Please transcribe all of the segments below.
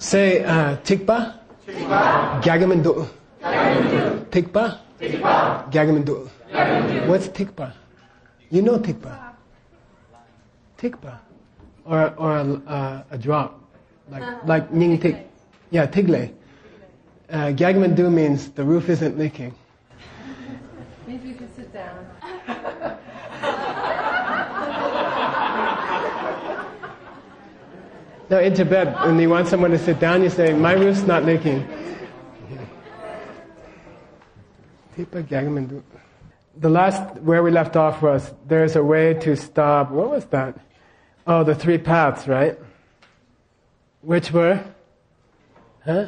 Say, tikpa, gyagamandu. Tikpa, gyagamandu. What's tikpa? You know tikpa. Tikpa. Or a drop. Like ning tik. Yeah, tigle. Gyagamandu means the roof isn't leaking. Maybe you can sit down. No, in Tibet, when you want someone to sit down, you say, my roof's not leaking. The last, where we left off was, there's a way to stop, what was that? Oh, the 3 paths, right? Which were? Huh?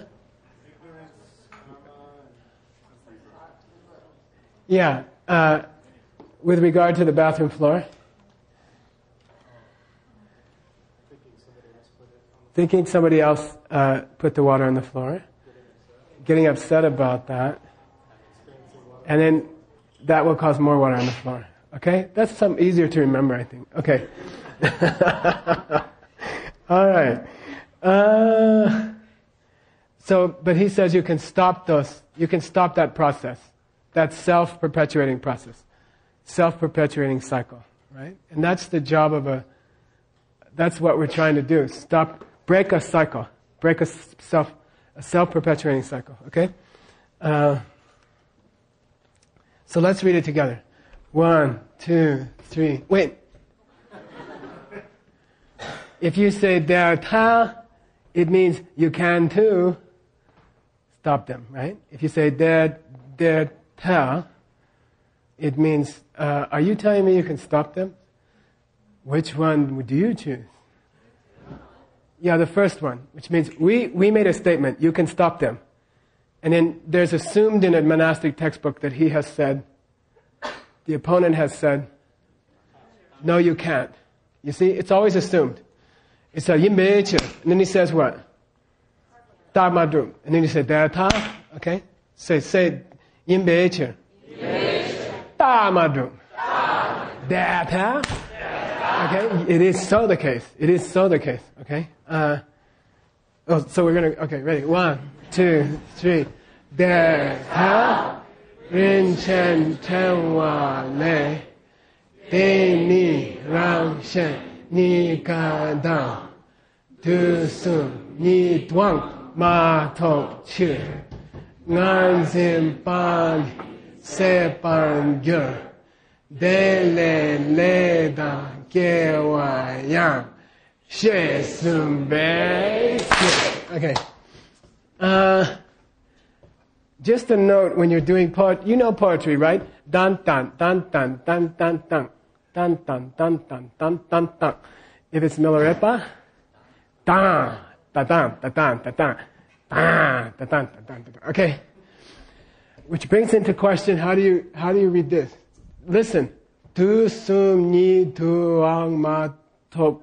Yeah, with regard to the bathroom floor. Thinking somebody else put the water on the floor. Getting upset about that. And then that will cause more water on the floor. Okay? That's some easier to remember, I think. Okay. All right. But he says you can stop that process. That self-perpetuating process. Self-perpetuating cycle. Right? And that's the job that's what we're trying to do. Break a cycle. Break a self-perpetuating cycle. Okay? So let's read it together. 1, 2, 3. Wait. If you say der ta, it means you can too. Stop them, right? If you say der ta, it means, are you telling me you can stop them? Which one do you choose? Yeah, the first one, which means we made a statement, you can stop them. And then there's assumed in a monastic textbook that he has said, the opponent has said, no, you can't. You see, it's always assumed. It's a yimbeche. And then he says what? Ta madrum. And then you say, da ta. Okay? Say yimbeche. Ta madrum. Da ta. Okay? It is so the case. It is so the case. Okay? So we're gonna, okay, ready? 1, 2, 3. Da ta. Rin chen chen wa le. De ni rang shen ni ka dang. Tu sun ni duang ma tok chi. Ngan zin ban se ban gyur. De le da ge wa yang. She sun bei. Okay. Just a note when you're doing poetry, you know poetry, right? Dan dan dan dan dan dan dan dan dan dan dan dan dan dan. If it's Milarepa, dan da dan da dan da dan dan da dan da dan. Okay. Which brings into question, how do you read this? Listen. Tu sum ni tu ang ma top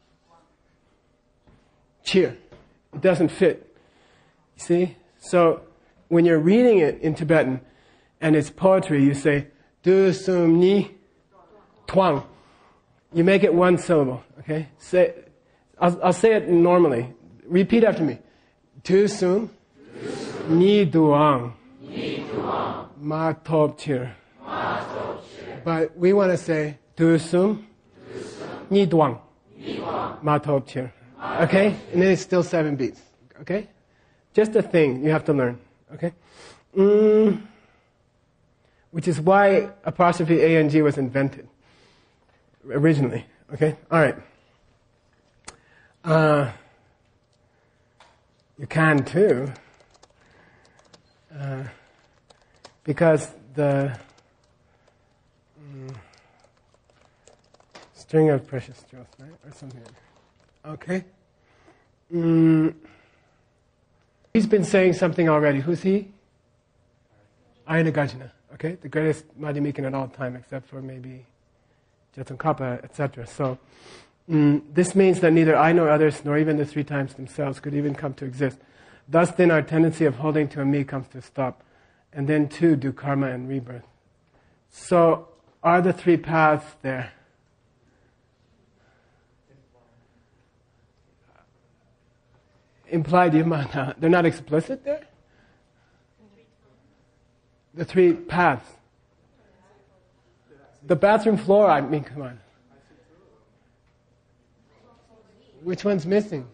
cheer. It doesn't fit. You see? So when you're reading it in Tibetan and it's poetry, you say tu sum ni twang. You make it one syllable. Okay? I'll say it normally. Repeat after me. Tu sum ni duang ma top cheer. But we want to say tu sum ni duang ma top cheer. Okay? And then it's still 7 beats. Okay? Just a thing you have to learn. Okay? Which is why apostrophe A-N-G was invented. Originally. Okay? Alright. You can too. Because the string of precious jewels, right? Or something like that. Okay? He's been saying something already. Who's he? Ayana Gajana. Okay? The greatest Madhyamikan at all time, except for maybe Jetsongkhapa, etc. So, this means that neither I nor others, nor even the 3 times themselves, could even come to exist. Thus, then, our tendency of holding to a me comes to a stop. And then, too, do karma and rebirth. So, are the 3 paths there? implied yamana. They're not explicit there? The 3 paths. The bathroom floor, I mean, come on. Which one's missing?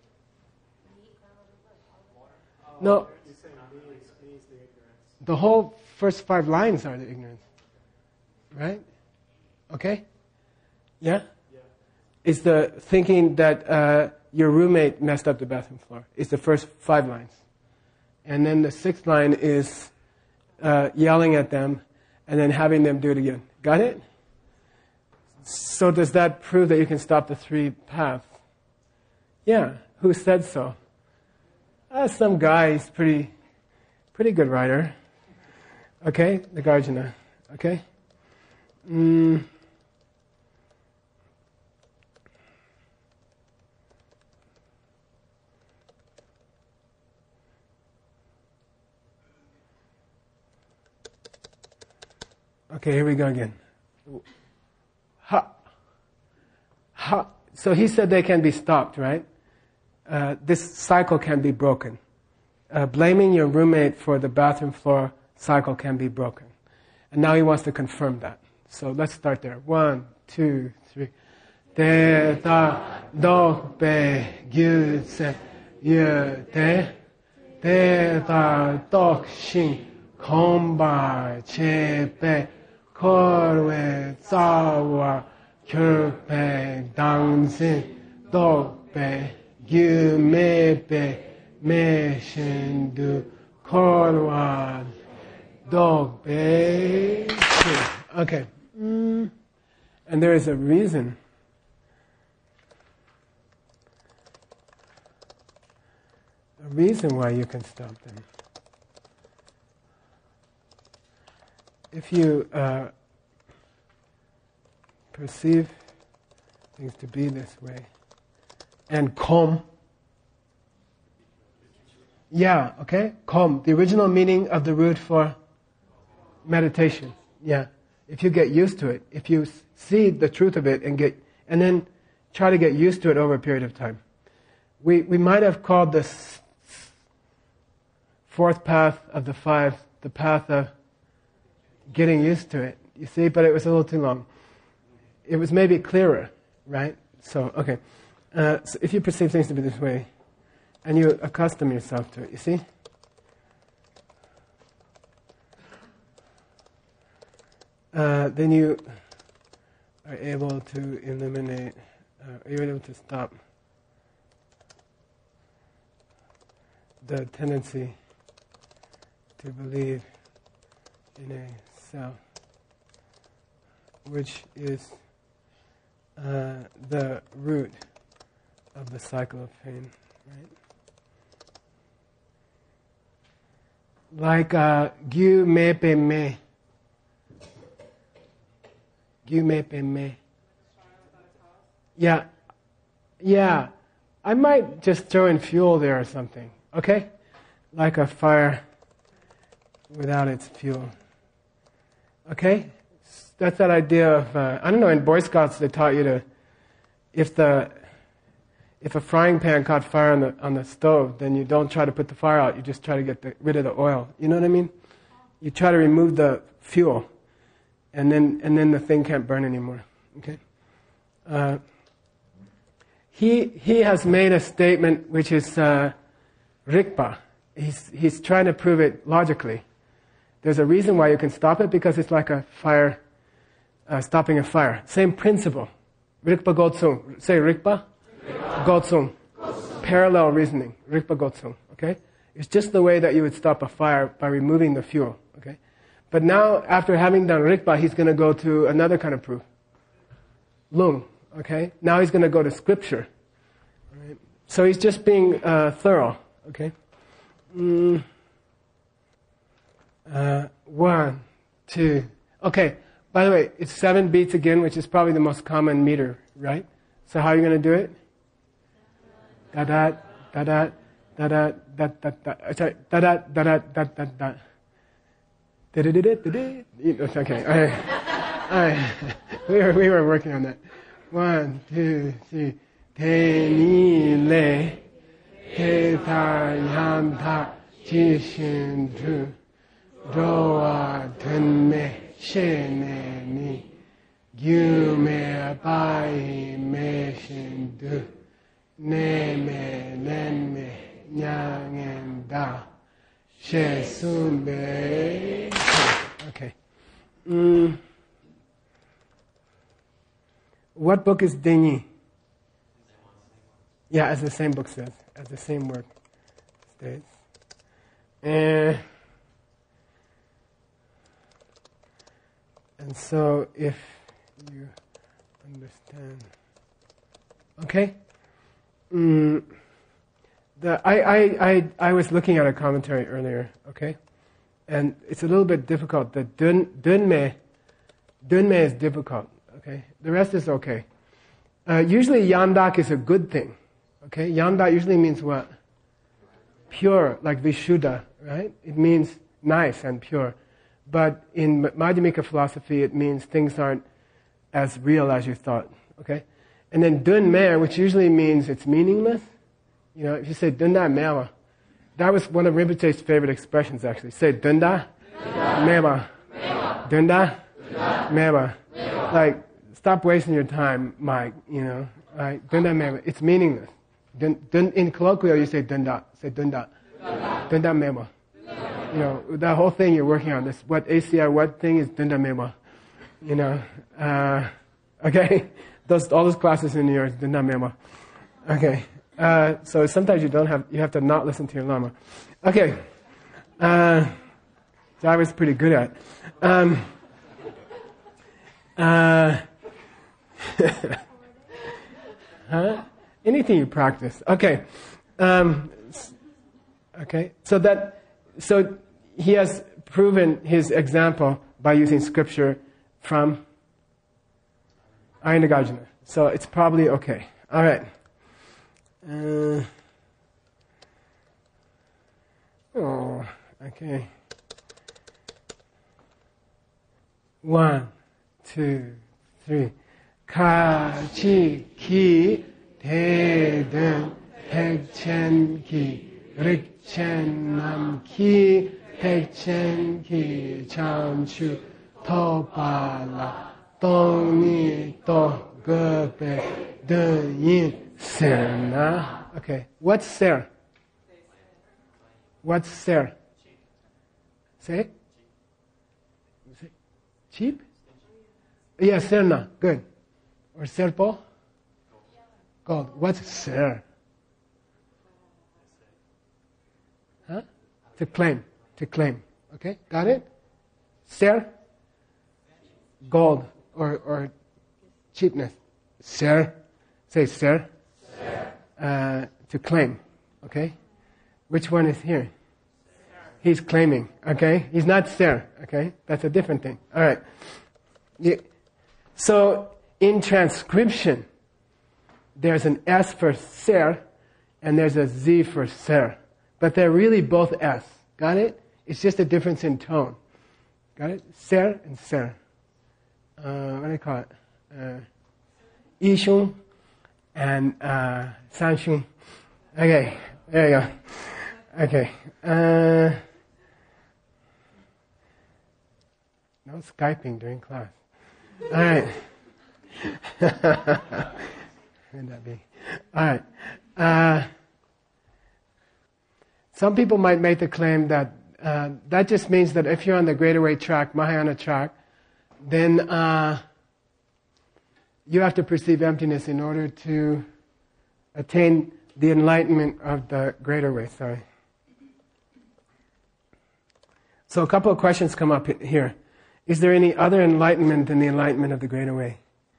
No. The whole first 5 lines are the ignorance. Right? Okay? Yeah? It's the thinking that your roommate messed up the bathroom floor. It's the first 5 lines. And then the 6th line is yelling at them and then having them do it again. Got it? So does that prove that you can stop the 3 paths? Yeah. Who said so? Some guy. He's pretty good writer. Okay? Nagarjuna. Okay? Okay, here we go again. So he said they can be stopped, right? This cycle can be broken. Blaming your roommate for the bathroom floor cycle can be broken. And now he wants to confirm that. So let's start there. 1, 2, 3. Te ta dok pe gyu se yu te. Te ta dok shin kombar che pe. Korwe tsawa kyurpe dangzin dokpe gyumepe me shindu korwa dokpe. Okay. And there is a reason. A reason why you can stop them. If you perceive things to be this way, and kom, kom, the original meaning of the root for meditation. Yeah, if you get used to it, if you see the truth of it and then try to get used to it over a period of time. We might have called this 4th path of the 5 the path of getting used to it, you see, but it was a little too long. It was maybe clearer, right? So, okay. So if you perceive things to be this way, and you accustom yourself to it, you see? Then you are able to eliminate, you're able to stop the tendency to believe in a self, which is the root of the cycle of pain, right? Like gyu mepe me. Gyu mepe me. Yeah. I might just throw in fuel there or something, okay? Like a fire without its fuel. Okay? That's that idea of, I don't know, in Boy Scouts they taught you to, if a frying pan caught fire on the stove, then you don't try to put the fire out, you just try to get rid of the oil. You know what I mean? You try to remove the fuel, and then the thing can't burn anymore. Okay? He has made a statement which is rikpa. He's trying to prove it logically. There's a reason why you can stop it, because it's like a fire, stopping a fire. Same principle. Rikpa Gotsung. Say Rikpa? Gotsung. Parallel reasoning. Rikpa Gotsung. Okay? It's just the way that you would stop a fire by removing the fuel. Okay? But now, after having done Rikpa, he's going to go to another kind of proof. Lung. Okay? Now he's going to go to scripture. Right? So he's just being thorough. Okay? 1, 2. Okay. By the way, it's 7 beats again, which is probably the most common meter, right? So how are you going to do it? Da da da da da da da da da. Sorry, da da da da da da da. Da da da da da. Okay. All right. We were working on that. 1, 2, 3. Te ni le Teta Yanta Jishin Tu Doa Tenme Shene Ni Gyume Bai Me Shin Du Neme Nenme Nyangen Da She Sumbe. Okay. What book is Denyi? Yeah, as the same book says, as the same word states. And so if you understand, okay? I was looking at a commentary earlier, okay? And it's a little bit difficult. The dunme is difficult, okay? The rest is okay. Usually yandak is a good thing, okay? Yandak usually means what? Pure, like Vishuddha, right? It means nice and pure. But in Madhyamika philosophy, it means things aren't as real as you thought, okay? And then dunme, which usually means it's meaningless. You know, if you say dunda mewa, that was one of Rinpoche's favorite expressions, actually. Say dunda mewa. Dunda mewa. Like, stop wasting your time, Mike, you know. Like, dunda mewa. It's meaningless. In colloquial, you say dunda. Say dunda. Dunda mewa. You know, that whole thing you're working on, this, what ACI, what thing is dunda mewa. You know, okay? All those classes in New York, dunda mewa. Okay. So sometimes you have to not listen to your lama. Okay. So I was pretty good at. Huh? Anything you practice. Okay. Okay. So he has proven his example by using scripture from Ayanagarjuna. So it's probably okay. All right. Okay. 1, 2, 3. Kachi ki teden hekchen ki rikchen nam ki hekchen ki chanchu topala tongni to gepe denyin. Ser. Okay. What's ser? What's ser? Say? Cheap? Yeah, serna. Good. Or serpo? Gold. What's ser? Huh? To claim. To claim. Okay? Got it? Ser? Gold. Or cheapness. Ser. Say ser. To claim, okay? Which one is here? He's claiming, okay? He's not ser, okay? That's a different thing. All right. So in transcription, there's an S for ser, and there's a Z for ser. But they're really both S. Got it? It's just a difference in tone. Got it? Ser and ser. What do you call it? Yishun and Sanshun. Okay, there you go. Okay. No Skyping during class. All right. Wouldn't that be? All right. Some people might make the claim that that just means that if you're on the Greater Way track, Mahayana track, then you have to perceive emptiness in order to attain the enlightenment of the Greater Way. Sorry. So a couple of questions come up here. Is there any other enlightenment than the enlightenment of the Greater Way?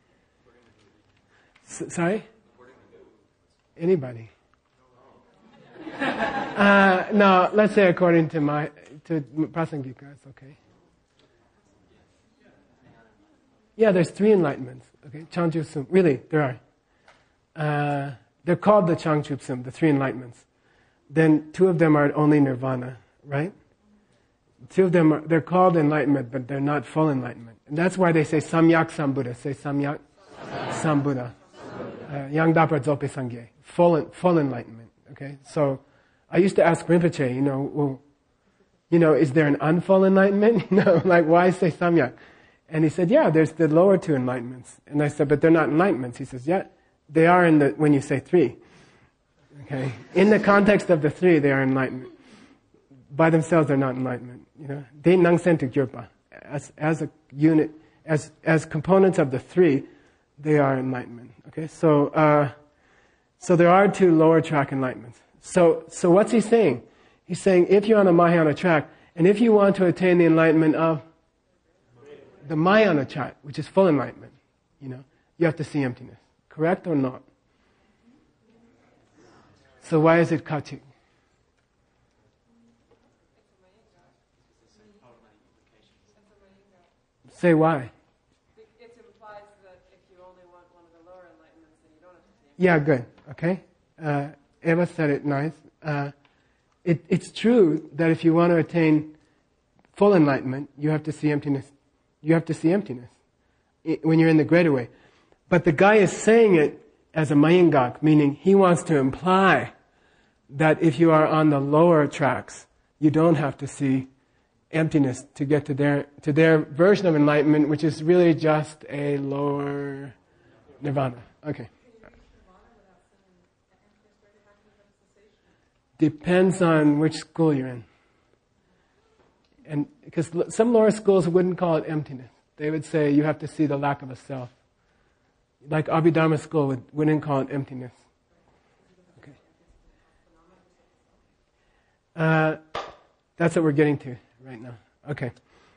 Sorry? Anybody? No, let's say according to Prasangika, it's okay. Yeah, there's 3 enlightenments. Okay, Changchup Sum. Really, there are. They're called the Changchup Sum, the 3 enlightenments. Then 2 of them are only nirvana, right? 2 of them they're called enlightenment, but they're not full enlightenment. And that's why they say Samyak Sambuddha. Say Samyak Sambuddha. Yang Dapa Zope Sangye. Full enlightenment. Okay, so I used to ask Rinpoche, is there an unfull enlightenment? Like why say samyak? And he said, yeah, there's the lower two enlightenments. And I said, but they're not enlightenments. He says, yeah, they are when you say three. Okay, in the context of the three, they are enlightenment. By themselves, they're not enlightenment. They nangsentuk gyurpa. As a unit, as components of the three, they are enlightenment. Okay, so there are two lower track enlightenments. So what's he saying? He's saying if you're on a Mahayana track, and if you want to attain the enlightenment of the Mahayana track, which is full enlightenment, you have to see emptiness. Correct or not? So why is it kachik? Say why. It implies that if you only want one of the lower enlightenments, then you don't have to see. Yeah, good. Okay. Eva said it nice. It's true that if you want to attain full enlightenment, you have to see emptiness. You have to see emptiness when you're in the greater way. But the guy is saying it as a mayingak, meaning he wants to imply that if you are on the lower tracks, you don't have to see emptiness to get to their version of enlightenment, which is really just a lower nirvana. Okay. Depends on which school you're in. And because some lower schools wouldn't call it emptiness. They would say you have to see the lack of a self. Like Abhidharma school wouldn't call it emptiness. Okay. That's what we're getting to right now. Okay.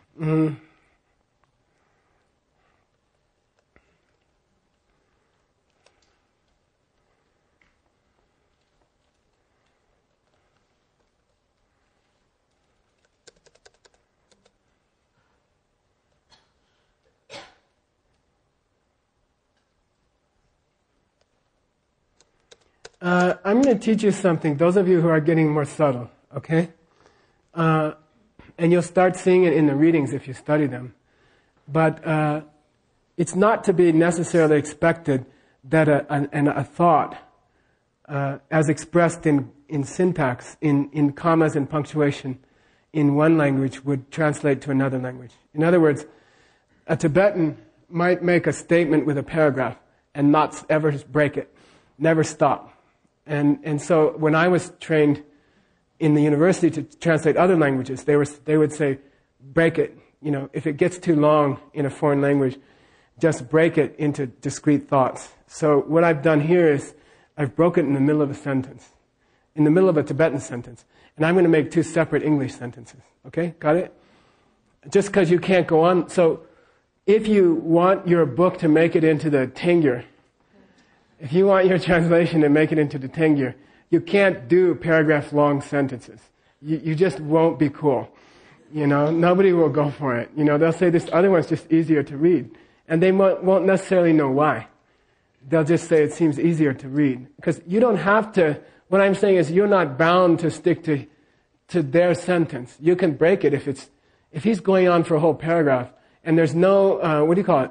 I'm going to teach you something, those of you who are getting more subtle, okay? And you'll start seeing it in the readings if you study them. But it's not to be necessarily expected that a thought, as expressed in syntax, in commas and punctuation, in one language would translate to another language. In other words, a Tibetan might make a statement with a paragraph and not ever break it, never stop. And so when I was trained in the university to translate other languages, they would say, break it. If it gets too long in a foreign language, just break it into discrete thoughts. So what I've done here is I've broken it in the middle of a sentence, in the middle of a Tibetan sentence. And I'm going to make two separate English sentences. Okay? Got it? Just because you can't go on. So if you want your book to make it into the Tengyur, if you want your translation to make it into the Tengyur, you can't do paragraph-long sentences. You just won't be cool. Nobody will go for it. They'll say this other one's just easier to read. And they won't necessarily know why. They'll just say it seems easier to read. Because you don't have to, what I'm saying is you're not bound to stick to their sentence. You can break it if he's going on for a whole paragraph and there's no,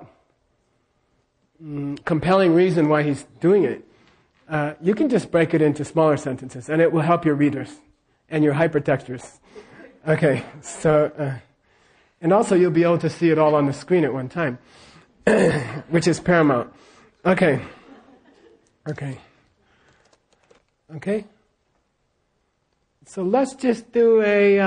compelling reason why he's doing it. You can just break it into smaller sentences and it will help your readers and your hypertexters. Okay, so, and also you'll be able to see it all on the screen at one time, which is paramount. Okay. So let's just do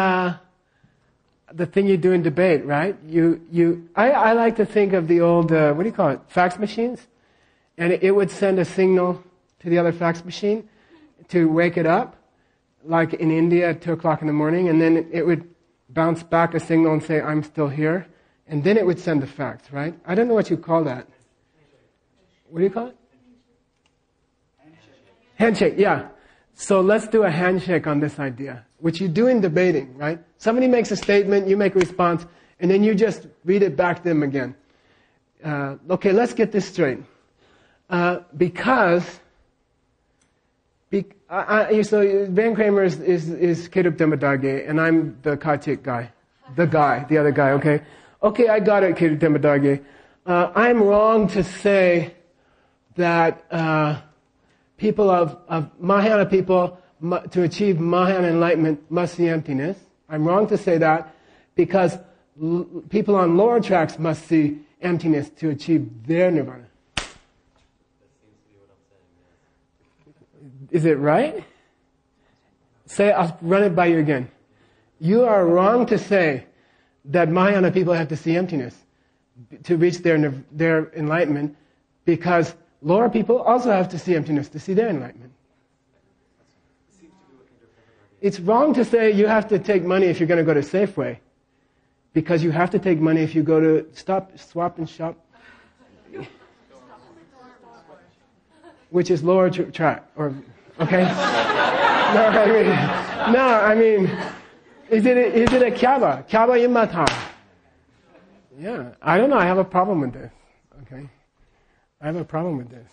the thing you do in debate, right? I like to think of the old, fax machines. And it would send a signal to the other fax machine to wake it up, like in India at 2 o'clock in the morning, and then it would bounce back a signal and say, I'm still here. And then it would send the fax, right? I don't know what you call that. What do you call it? Handshake, yeah. So let's do a handshake on this idea, which you do in debating, right? Somebody makes a statement, you make a response, and then you just read it back to them again. Okay, let's get this straight. So Van Kramer is Kerup Dhammadagge, and I'm the Kachik guy. The other guy, okay? Okay, I got it, Kerup Dhammadagge. I'm wrong to say that people of Mahayana people to achieve Mahayana enlightenment must see emptiness. I'm wrong to say that because people on lower tracks must see emptiness to achieve their nirvana. That seems to be what I'm saying, Is it right? Say, I'll run it by you again. You are wrong to say that Mahayana people have to see emptiness to reach their enlightenment, because lower people also have to see emptiness to see their enlightenment. It's wrong to say you have to take money if you're going to go to Safeway, because you have to take money if you go to Swap and Shop, which is lower track, or okay. I mean, is it a Kyaba? Kyaba Yimatan? Yeah, I don't know. I have a problem with this. Okay, I have a problem with this.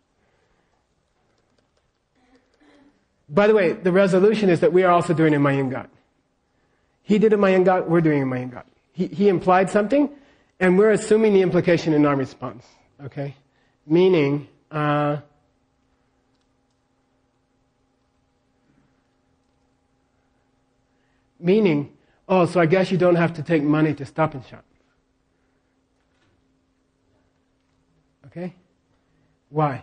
By the way, the resolution is that we are also doing a Mayangat. He did a Mayangat, we're doing a Mayangat. He implied something, and we're assuming the implication in our response. Okay? Meaning, so I guess you don't have to take money to Stop and Shop. Okay? Why?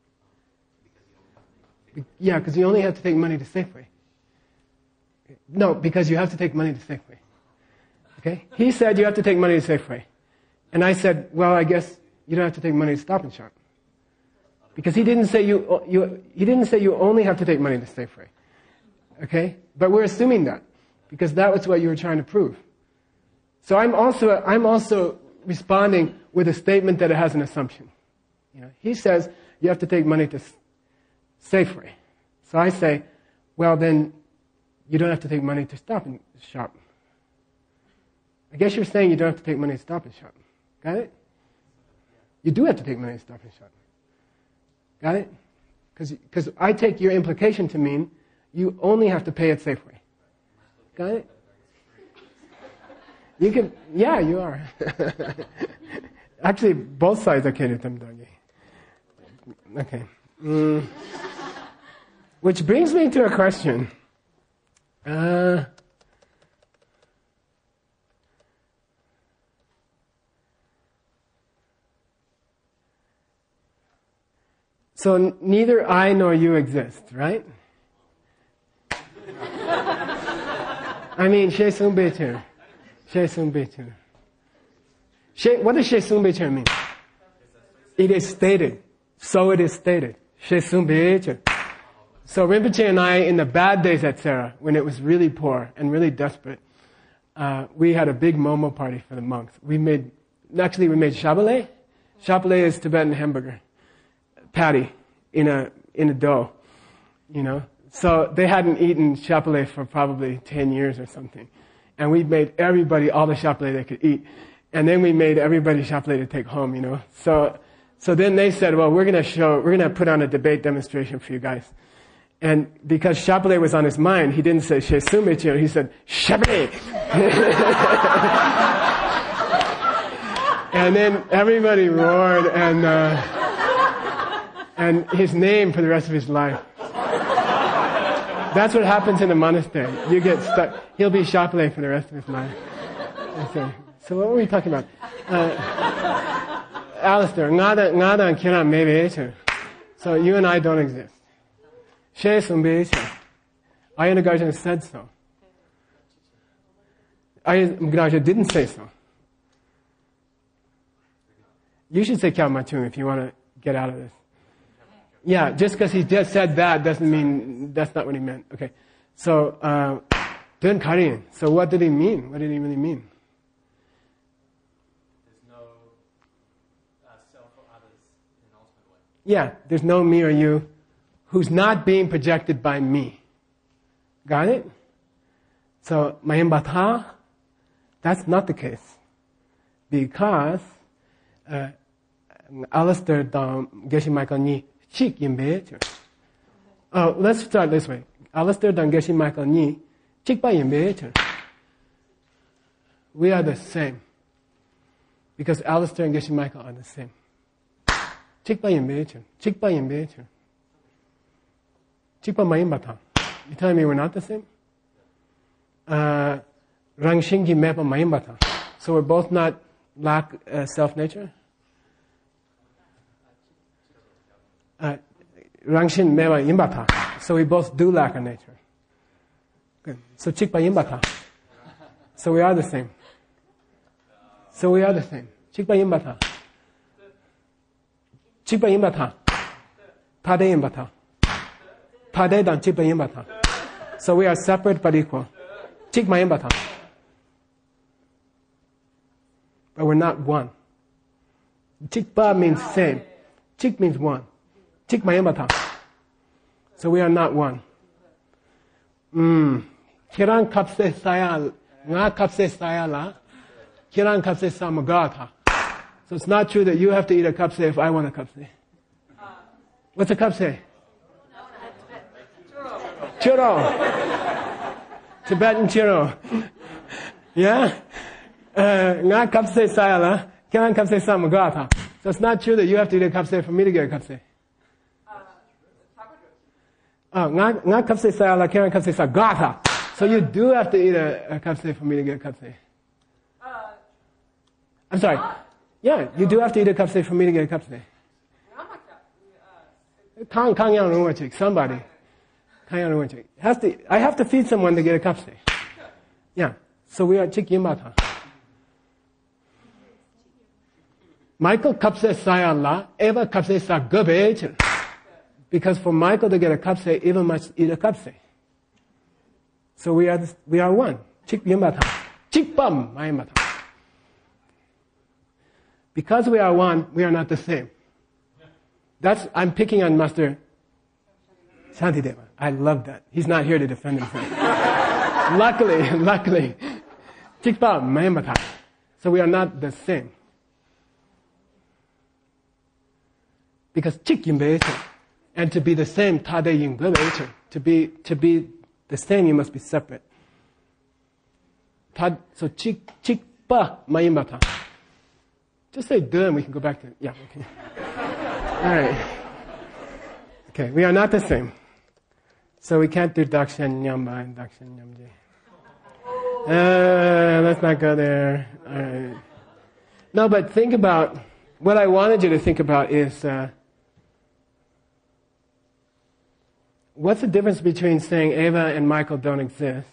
Yeah, because you only have to take money to Safeway. No, because you have to take money to Safeway. Okay? He said you have to take money to Safeway. And I said, well, I guess you don't have to take money to Stop and Shop. Because he didn't say you only have to take money to Safeway. Okay? But we're assuming that, because that was what you were trying to prove. So I'm also responding with a statement that it has an assumption. You know, he says you have to take money to Safeway. So I say, well, then you don't have to take money to Stop and Shop. I guess you're saying you don't have to take money to Stop and Shop. Got it? You do have to take money to Stop and Shop. Got it? Because I take your implication to mean you only have to pay at Safeway. Got it? You can, yeah, you are. Actually, both sides are catered to them. Okay. Which brings me to a question. So neither I nor you exist, right? I mean, She Sung Bei Chen. She Sung Bei Chen. What does She Sung Bei Chen mean? It is stated. So it is stated. She Sung Bei Chen. So Rinpoche and I, in the bad days at Sarah, when it was really poor and really desperate, we had a big momo party for the monks. We made shabalay. Shabalay is Tibetan hamburger patty in a dough, you know. So they hadn't eaten shabalay for probably 10 years or something. And we made everybody all the shabalay they could eat. And then we made everybody shabalay to take home, you know. So then they said, well, we're gonna put on a debate demonstration for you guys. And because shabalay was on his mind, he didn't say She Sung Bei Chen, he said shabalay. And then everybody roared, and his name for the rest of his life. That's what happens in a monastery. You get stuck. He'll be shabalay for the rest of his life. Okay. So what were we talking about? Alistair, ngada and kira maybe. So you and I don't exist. She Sung Bei Chen. Ayana Garjana said so. Ayana Garjana didn't say so. You should say Kyab Machung if you want to get out of this. Yeah, just because he just said that doesn't mean that's not what he meant. Okay. So, Dun Karin. So what did he mean? What did he really mean? There's no self or others in an ultimate way. Yeah, there's no me or you who's not being projected by me. Got it? So, Mayambata, that's not the case. Because, Alistair Dam Geshe Michael Ni Chik Yimbe. Oh, let's start this way. Alistair Dam Geshe Michael Ni Chik Ba Yimbe. We are the same. Because Alistair and Geshe Michael are the same. Chik Ba Yimbe. Chik Ba Yimbe. Chik Ba Mayambata. You telling me we're not the same? Rangshingi mepa mayimbata. So we're both not lack self-nature? Rangshin mepa yimbata. So we both do lack a nature. Good. So chikpa yimbata. So we are the same. So we are the same. Chikpa yimbata. Chikpa yimbata. Tade yimbata. Tade dan chikpa yimbata. So we are separate but equal. Chikma yimbata. But we're not one. Chikpa means same. Chik means one. Chikma yimbata. So we are not one. Kirang kapse saya, nga kapse saya la. Kirang kapse samagata. So it's not true that you have to eat a kapse if I want a kapse. What's a kapse? Churro. Tibetan churro. Yeah? Nga kapse saya la. Kirang kapse samagata. So it's not true that you have to eat a kapse for me to get a kapse. Nga kapse saya la, kirang kapse sagata. So you do have to eat a kapse for me to get a kapse. I'm sorry. Yeah, you do have to eat a kapse for me to get a kapse. Somebody. I have to feed someone to get a kapse. Yeah. So we are chikyimata. Michael kapse saya la, Eva kapse sa gobe. Because for Michael to get a kapse, Eva must eat a kapse. So we are one. Chikyimata. Chikpam mayimata. Because we are one, we are not the same. I'm picking on Master Shantideva. I love that. He's not here to defend himself. Luckily. Chikpa mayamata. So we are not the same. Because chikyimbeche. And to be the same, tade yingbeche. To be the same, you must be separate. So chikpa mayamata. Just say duh and we can go back to, yeah, okay. Alright. Okay, we are not the same. So we can't do dakshan nyamba and dakshan nyamje. Let's not go there. Alright. No, but think about, what I wanted you to think about is, what's the difference between saying Eva and Michael don't exist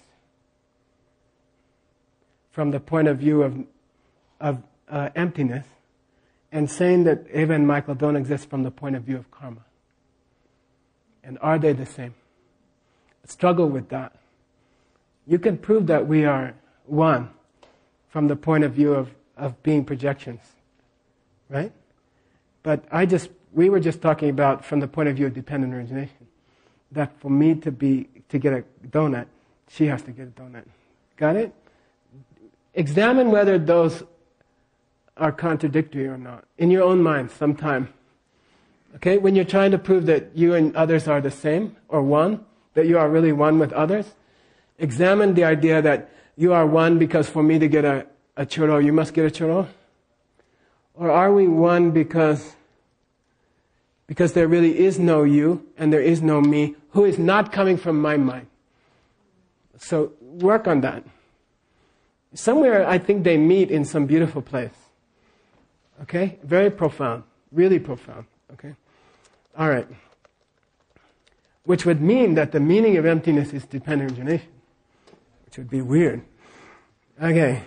from the point of view of emptiness, and saying that Eva and Michael don't exist from the point of view of karma? And are they the same? Struggle with that. You can prove that we are one from the point of view of being projections, right? But we were just talking about from the point of view of dependent origination. That for me to get a donut, she has to get a donut. Got it? Examine whether those are contradictory or not in your own mind sometime. Okay? When you're trying to prove that you and others are the same or one, that you are really one with others, examine the idea that you are one because for me to get a churro, you must get a churro. Or are we one because there really is no you and there is no me who is not coming from my mind? So work on that. Somewhere I think they meet in some beautiful place. Okay? Very profound. Really profound. Okay? Alright. Which would mean that the meaning of emptiness is dependent origination. Which would be weird. Okay.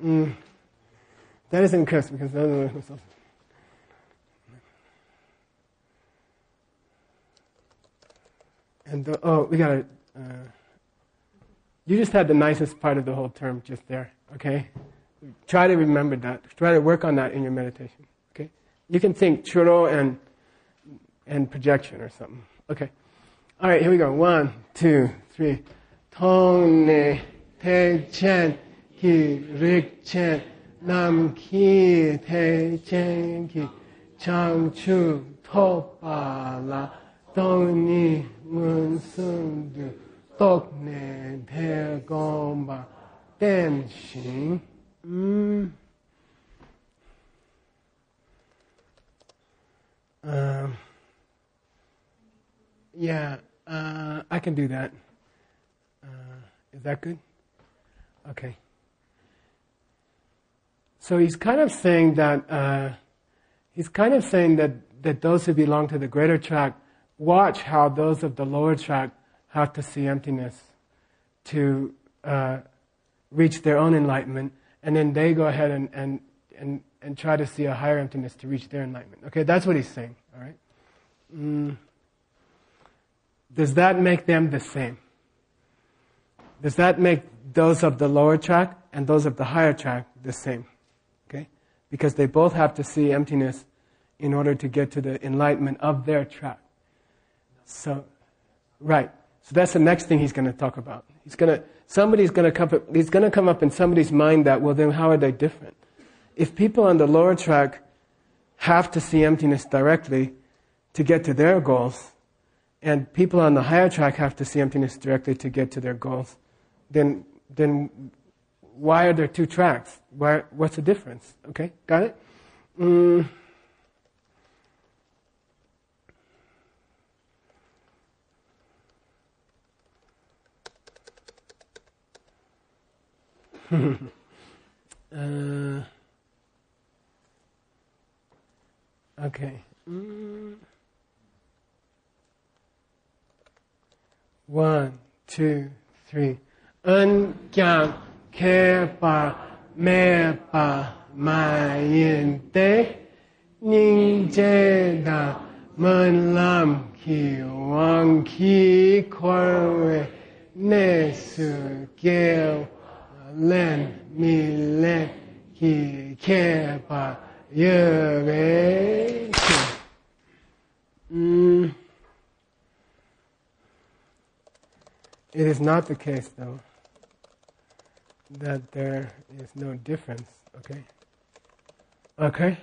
That isn't curse because and we gotta. You just had the nicest part of the whole term just there. Okay, try to remember that. Try to work on that in your meditation. Okay, you can think churro and projection or something. Okay, all right. Here we go. 1, 2, 3. Tong ne te chen ki rik chen nam ki te chen ki chang chu to pa la dong ni mun sung du tok ne te gong ba ten xing. I can do that. Is that good? Okay. So he's kind of saying that that those who belong to the greater track watch how those of the lower track have to see emptiness to reach their own enlightenment, and then they go ahead and try to see a higher emptiness to reach their enlightenment. Okay, that's what he's saying. All right. Does that make them the same? Does that make those of the lower track and those of the higher track the same? Okay, because they both have to see emptiness in order to get to the enlightenment of their track. So, right. So that's the next thing he's going to talk about. He's going to come up in somebody's mind that, well, then how are they different? If people on the lower track have to see emptiness directly to get to their goals, and people on the higher track have to see emptiness directly to get to their goals, then why are there two tracks? What's the difference? Okay, got it? Okay. 1, 2, 3. Ân chẳng khe bà mẹ bà mà yên tế nhưng chê đà mơn làm khi hoàng khí khoe nê sự kêu lên mi lên khi khe bà yơ bế It is not the case, though, that there is no difference. Okay? Okay?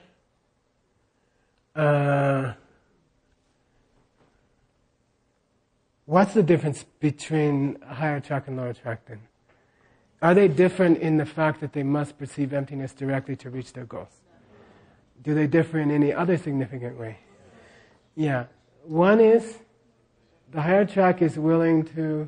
What's the difference between higher track and lower track, then? Are they different in the fact that they must perceive emptiness directly to reach their goals? Do they differ in any other significant way? Yeah. One is, the higher track is willing to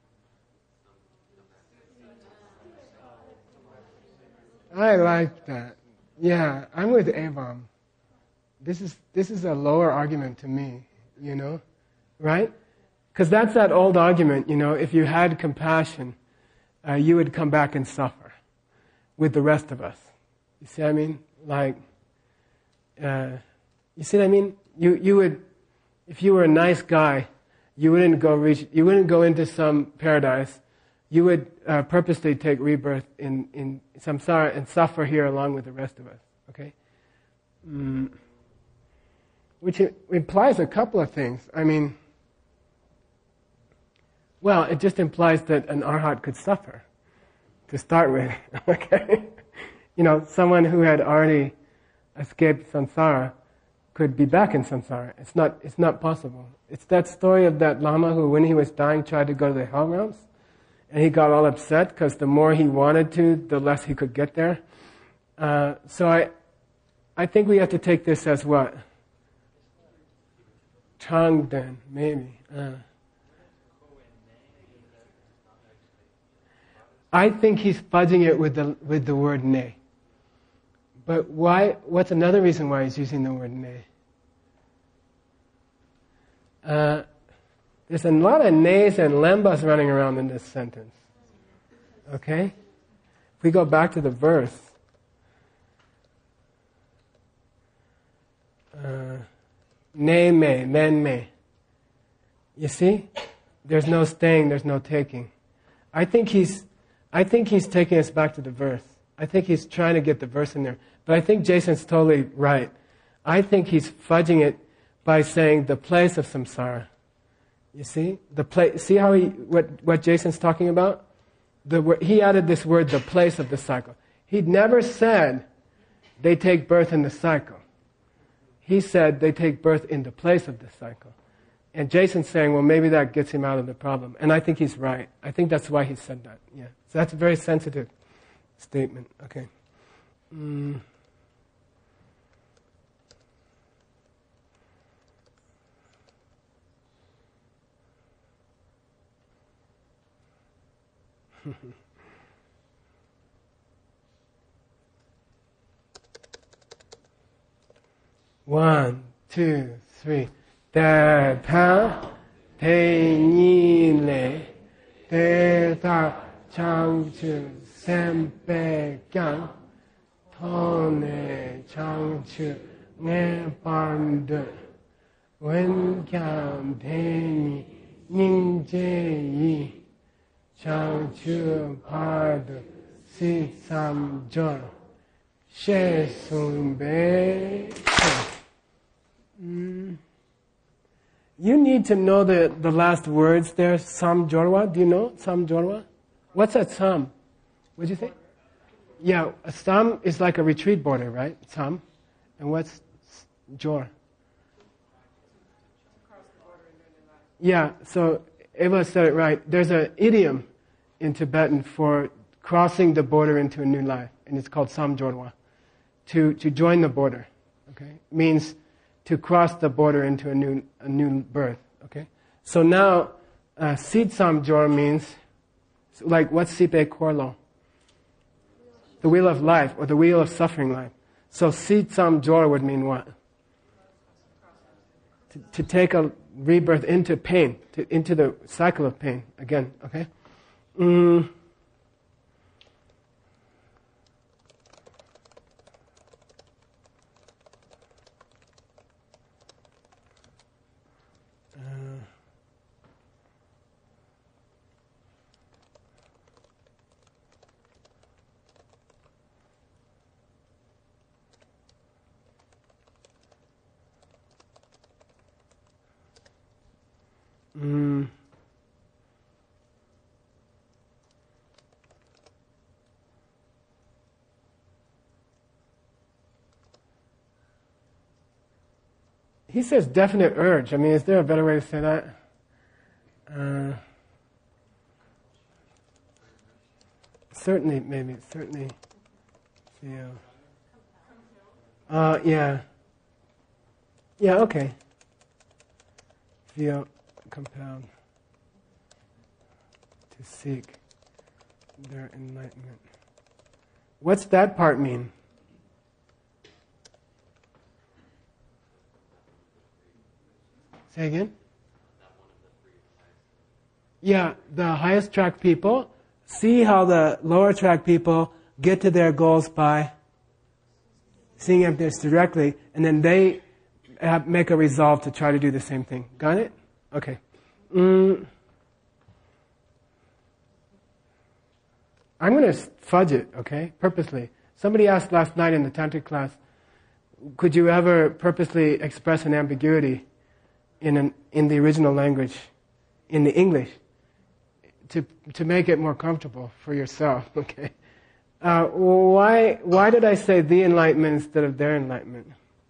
I like that. Yeah, I'm with Evam. This is a lower argument to me, right? Because that's that old argument, if you had compassion, you would come back and suffer with the rest of us. You see what I mean? You see what I mean? You would, if you were a nice guy, you wouldn't go into some paradise. You would purposely take rebirth in samsara and suffer here along with the rest of us. Okay? Which implies a couple of things. I mean, well, it just implies that an arhat could suffer to start with. Okay? Someone who had already escaped samsara could be back in samsara. It's not possible. It's that story of that lama who, when he was dying, tried to go to the hell realms. And he got all upset because the more he wanted to, the less he could get there. So I think we have to take this as what? Changden, maybe. I think he's fudging it with the word ne. But why? What's another reason why he's using the word ne? There's a lot of nays and lembas running around in this sentence. Okay? If we go back to the verse, ne me, men me. You see? There's no staying, there's no taking. I think he's taking us back to the verse. I think he's trying to get the verse in there. But I think Jason's totally right. I think he's fudging it by saying the place of samsara. You see? See how what Jason's talking about? He added this word, the place of the cycle. He'd never said they take birth in the cycle. He said they take birth in the place of the cycle. And Jason's saying, well, maybe that gets him out of the problem. And I think he's right. I think that's why he said that. Yeah. So that's a very sensitive statement. Okay. 1, 2, 3. 대타 대니래 대타 장추 샘백강 터네 장추 내반드 원경 대니 닝제이 장추 바드 시삼절 셰순배. You need to know the last words there. Sam Jorwa. Do you know Sam Jorwa? What's a Sam? What'd you say? Yeah, a Sam is like a retreat border, right? Sam. And what's Jor? Yeah, so Eva said it right. There's an idiom in Tibetan for crossing the border into a new life, and it's called Sam Jorwa. To join the border, okay, means to cross the border into a new birth, okay. So now, Sid Sam Jor means, like, what's Sipe Korlo? The wheel of life, or the wheel of suffering life. So Sid Sam Jor would mean what? To take a rebirth into pain, into the cycle of pain again, okay. He says definite urge. I mean, is there a better way to say that? Certainly, maybe. Certainly feel. Yeah. Yeah, okay. Feel compelled to seek their enlightenment. What's that part mean? Say again? Yeah, the highest track people see how the lower track people get to their goals by seeing emptiness directly, and then they make a resolve to try to do the same thing. Got it? Okay. I'm going to fudge it, okay, purposely. Somebody asked last night in the tantric class, could you ever purposely express an ambiguity in the original language, in the English, to make it more comfortable for yourself, okay? Why did I say the enlightenment instead of their enlightenment?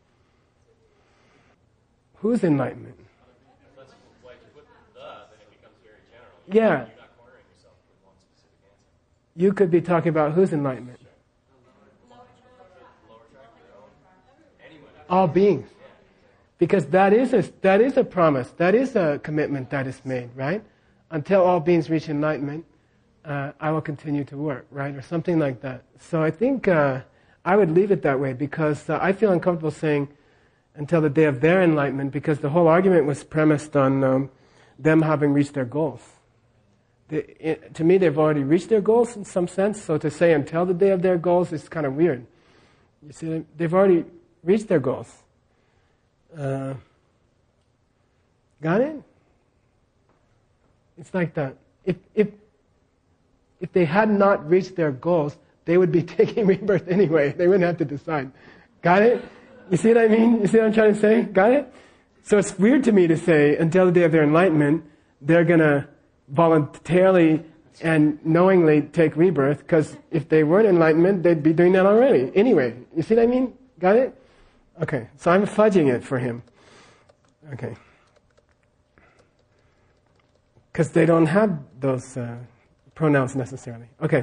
Whose enlightenment? That's like you put the, then it becomes very general. Yeah. You're not cornering yourself with one specific answer. You could be talking about whose enlightenment? Lower track, your own, anyone. All beings. Because that is a promise, that is a commitment that is made, right? Until all beings reach enlightenment, I will continue to work, right? Or something like that. So I think I would leave it that way because I feel uncomfortable saying until the day of their enlightenment because the whole argument was premised on them having reached their goals. To me, they've already reached their goals in some sense, so to say until the day of their goals is kind of weird. You see, they've already reached their goals. Got it? It's like that. If they had not reached their goals, they would be taking rebirth anyway. They wouldn't have to decide. Got it? You see what I mean? You see what I'm trying to say? Got it? So it's weird to me to say until the day of their enlightenment, they're going to voluntarily and knowingly take rebirth, because if they weren't enlightenment, they'd be doing that already. Anyway, you see what I mean? Got it? Okay, so I'm fudging it for him. Okay. Because they don't have those pronouns necessarily. Okay.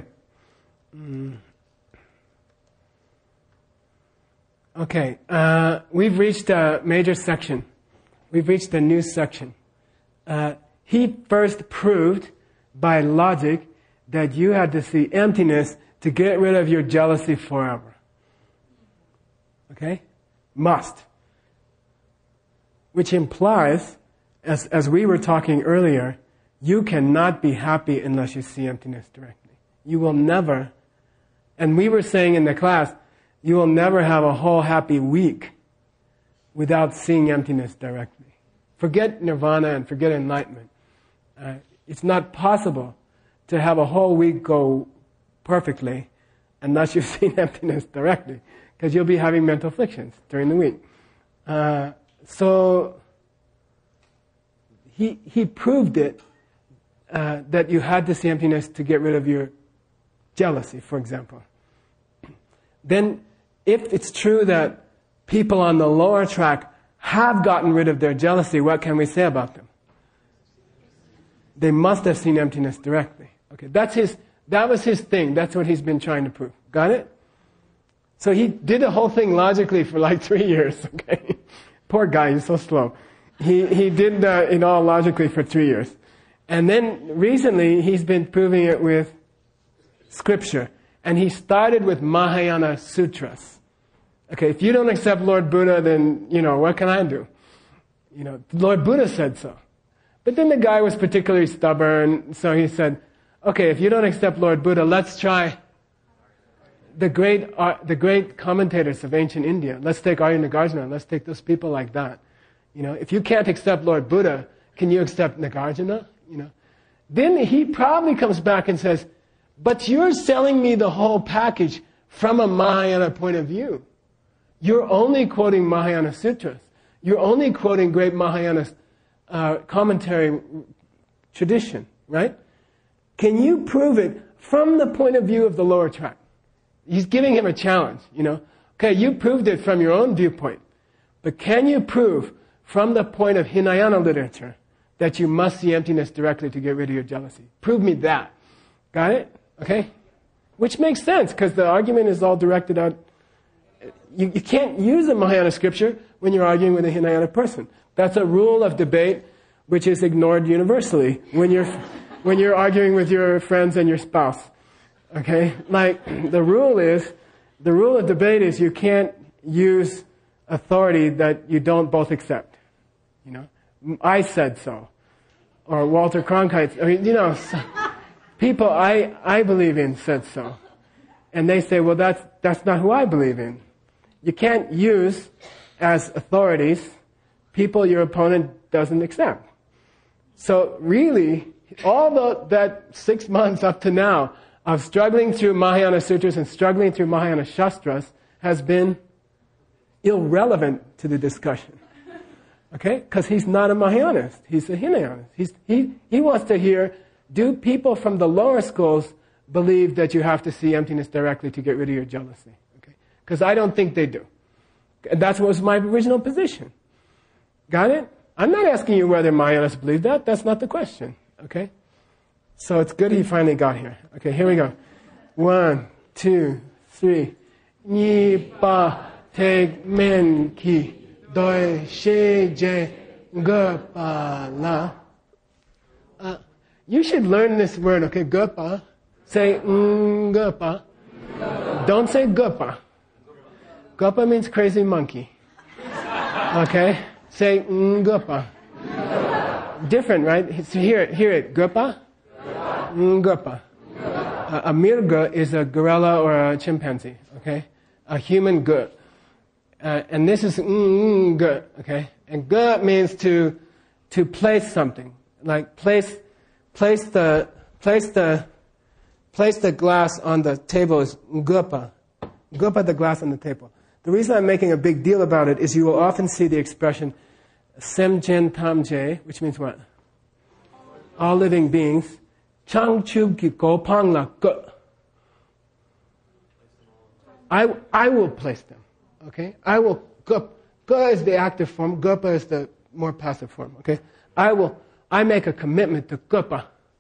Okay, we've reached a major section. We've reached a new section. He first proved by logic that you had to see emptiness to get rid of your jealousy forever. Okay? Must. Which implies, as we were talking earlier, you cannot be happy unless you see emptiness directly. You will never, and we were saying in the class, you will never have a whole happy week without seeing emptiness directly. Forget nirvana and forget enlightenment. It's not possible to have a whole week go perfectly unless you've seen emptiness directly, because you'll be having mental afflictions during the week. So he proved it, that you had to see emptiness to get rid of your jealousy, for example. Then, if it's true that people on the lower track have gotten rid of their jealousy, what can we say about them? They must have seen emptiness directly. Okay, that was his thing. That's what he's been trying to prove. Got it? So he did the whole thing logically for like 3 years. Okay, poor guy, he's so slow. He did it all logically for 3 years, and then recently he's been proving it with scripture. And he started with Mahayana Sutras. Okay, if you don't accept Lord Buddha, then, what can I do? Lord Buddha said so. But then the guy was particularly stubborn, so he said, okay, if you don't accept Lord Buddha, let's try the great commentators of ancient India. Let's take Arya Nagarjuna, let's take those people like that. If you can't accept Lord Buddha, can you accept Nagarjuna? Then he probably comes back and says, but you're selling me the whole package from a Mahayana point of view. You're only quoting Mahayana Sutras. You're only quoting great Mahayana commentary tradition, right? Can you prove it from the point of view of the lower track? He's giving him a challenge, Okay, you proved it from your own viewpoint. But can you prove from the point of Hinayana literature that you must see emptiness directly to get rid of your jealousy? Prove me that. Got it? Okay? Which makes sense, because the argument is all directed at... You can't use a Mahayana scripture when you're arguing with a Hinayana person. That's a rule of debate which is ignored universally when you're arguing with your friends and your spouse. Okay? Like, the rule of debate is you can't use authority that you don't both accept. I said so. Or Walter Cronkite, people I believe in said so. And they say, well, that's not who I believe in. You can't use as authorities people your opponent doesn't accept. So really, all that 6 months up to now of struggling through Mahayana Sutras and struggling through Mahayana Shastras has been irrelevant to the discussion. Okay? Because he's not a Mahayanist. He's a Hinayanist. He wants to hear, do people from the lower schools believe that you have to see emptiness directly to get rid of your jealousy? Okay? Because I don't think they do. That was my original position. Got it? I'm not asking you whether Mahayanists believe that. That's not the question. Okay? So it's good he finally got here. Okay, here we go. 1, 2, 3. Ni pa te men ki doi she je ge pa la. You should learn this word, okay? Ge pa. Say ge pa. Don't say ge pa. Ge pa means crazy monkey. Okay? Say ge pa. Different, right? So hear it. Ge pa. Ge pa. A mirga is a gorilla or a chimpanzee, okay? A human ge. And this is ge, okay? And ge means to place something. Like place the glass on the table is gepa. Gepa the glass on the table. The reason I'm making a big deal about it is you will often see the expression semjen tamje, which means what? All living beings. Chang chub ki go pang la ge. I will place them. Okay? I will ge. Ge is the active form. Gepa is the more passive form. Okay? I make a commitment to gepa.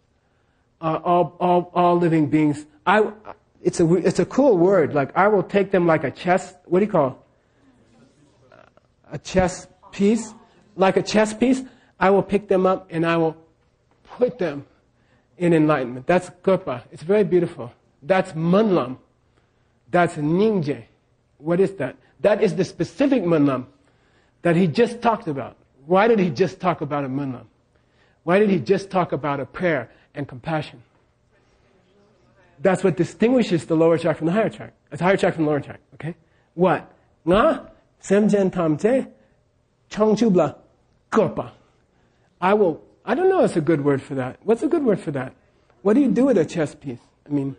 All living beings. It's a cool word. Like, I will take them like a chess. What do you call it? A chess piece? Like a chess piece. I will pick them up and I will put them in enlightenment. That's Gopa. It's very beautiful. That's Manlam. That's Ningje. What is that? That is the specific Manlam that he just talked about. Why did he just talk about a Manlam? Why did he just talk about a prayer and compassion? That's what distinguishes the lower track from the higher track. It's higher track from the lower track. Okay? What? Nga semjen tamje chongchubla Gopa. I don't know what's a good word for that. What's a good word for that? What do you do with a chess piece? I mean,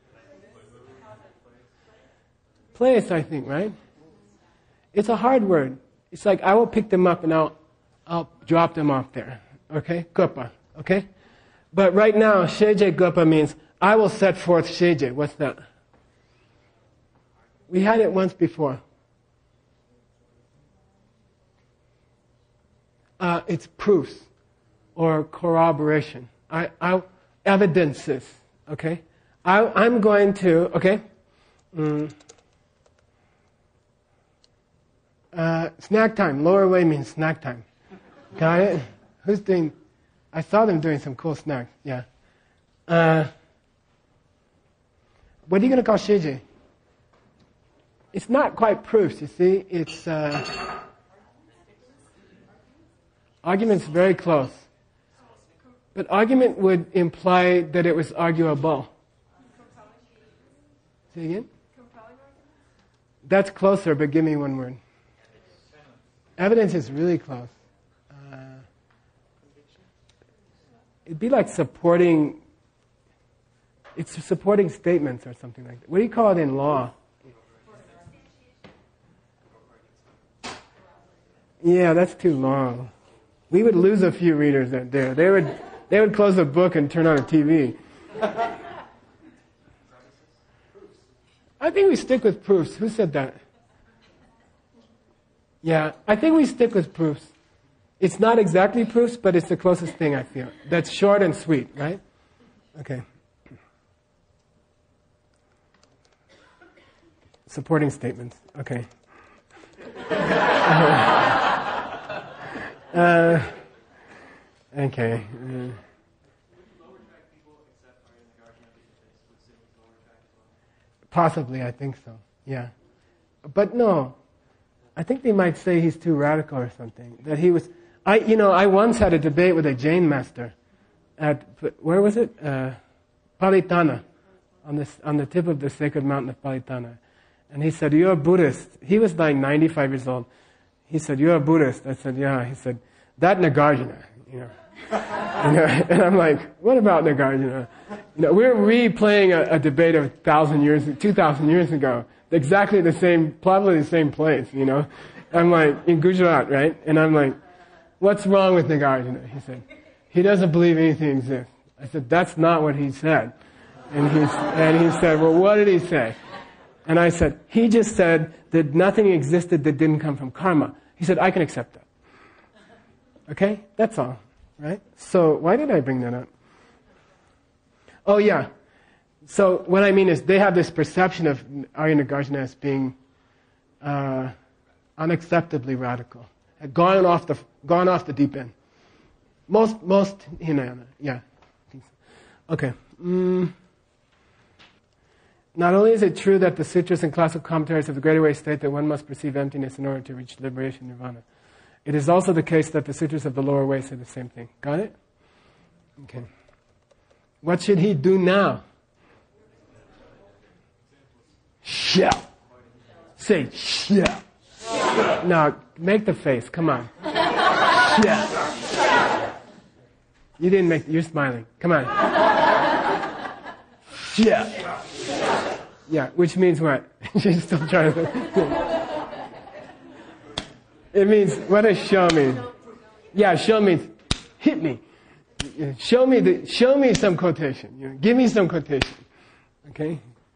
place, I think, right? It's a hard word. It's like I will pick them up and I'll drop them off there. Okay? Gopa. Okay? But right now, Sheje Gopa means I will set forth Sheje. What's that? We had it once before. It's proofs or corroboration. Evidences. Okay? I'm going to, okay? Snack time. Lower way means snack time. Got it? Who's doing? I saw them doing some cool snacks. Yeah. What are you going to call Shiji? It's not quite proofs, you see. It's argument's very close. But argument would imply that it was arguable. Say again? That's closer, but give me one word. Evidence is really close. It'd be like supporting statements or something like that. What do you call it in law? Yeah, that's too long. We would lose a few readers there. They would close the book and turn on a TV. I think we stick with proofs. Who said that? Yeah, I think we stick with proofs. It's not exactly proofs, but it's the closest thing I feel. That's short and sweet, right? Okay. Supporting statements. Okay. Okay. Possibly, I think so. Yeah. But no. I think they might say he's too radical or something. That he was... I once had a debate with a Jain master at... Where was it? Palitana. On the tip of the sacred mountain of Palitana. And he said, "You're a Buddhist." He was like 95 years old. He said, "You're a Buddhist." I said, "Yeah." He said, "That Nagarjuna." And I'm like, "What about Nagarjuna?" We're replaying a debate of 2,000 years ago. Exactly the same, probably the same place, I'm like, in Gujarat, right? And I'm like, "What's wrong with Nagarjuna?" He said, "He doesn't believe anything exists." I said, "That's not what he said." And he said, "Well, what did he say?" And I said, "He just said that nothing existed that didn't come from karma." He said, "I can accept that." Okay? That's all. Right? So, why did I bring that up? Oh, yeah. So, what I mean is, they have this perception of Arya Nagarjuna as being unacceptably radical. Had gone off the deep end. Most Hinayana. Yeah. I think so. Okay. Not only is it true that the sutras and classical commentaries of the Greater Way state that one must perceive emptiness in order to reach liberation, nirvana, it is also the case that the sutras of the lower way say the same thing. Got it? Okay. What should he do now? Yeah. Say yeah. Now, make the face. Come on. Yeah. You didn't make... You're smiling. Come on. Yeah. Yeah, which means what? She's still trying to... It means, what does show mean? Yeah, show means hit me. Show me some quotation. Give me some quotation. Okay?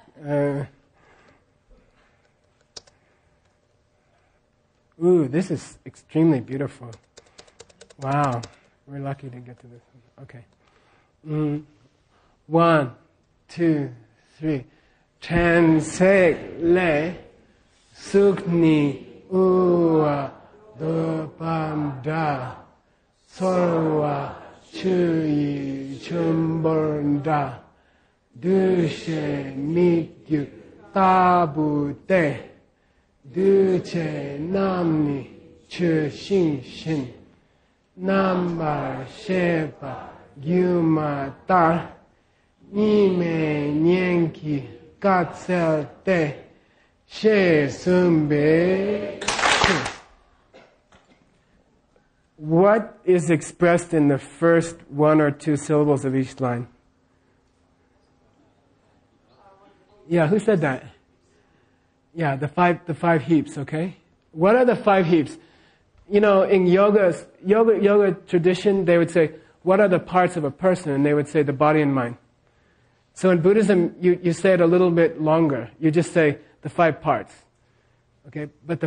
Ooh, this is extremely beautiful. Wow. We're lucky to get to this one. Okay. 1, 2, 3. Transek le sukni uwa dopamda sorwa 추이 춘벌다 드셰 미규 따부대 드체 남니 추신신 남바셰바 규마딸 니메 년기 까цел때 셰승베. What is expressed in the first one or two syllables of each line? Yeah, who said that? Yeah, the five heaps, okay? What are the five heaps? You know, in yoga tradition, they would say, what are the parts of a person? And they would say the body and mind. So in Buddhism, you say it a little bit longer. You just say the five parts. Okay? But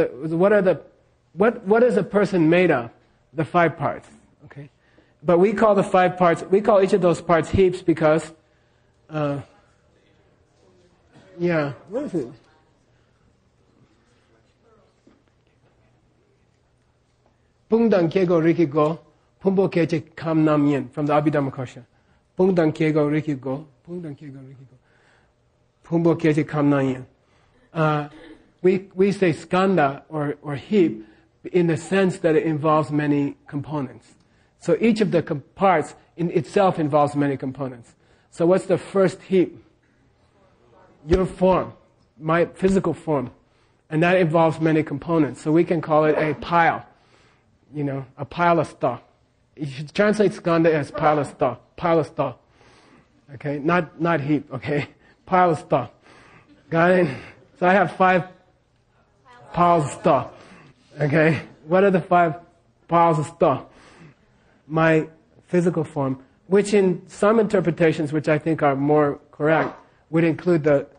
what is a person made of? The five parts. Okay? But we call each of those parts heaps because, what is it? Pungdang Kego Rikigo, Pumbo Keche Kam Nam Yin, from the Abhidhammakosha. Pungdang Kego Rikigo, Pumbo Keche Kam Nam Yin. We say skanda or heap in the sense that it involves many components. So each of the parts in itself involves many components. So what's the first heap? Your form, my physical form. And that involves many components. So we can call it a pile. You know, a pile of stuff. You should translate skanda as pile of stuff. Pile of stuff. Okay? Not heap, okay? Pile of stuff. Got it? So I have 5 piles of stuff. Okay? What are the 5 piles of stuff? My physical form, which in some interpretations, which I think are more correct, would include the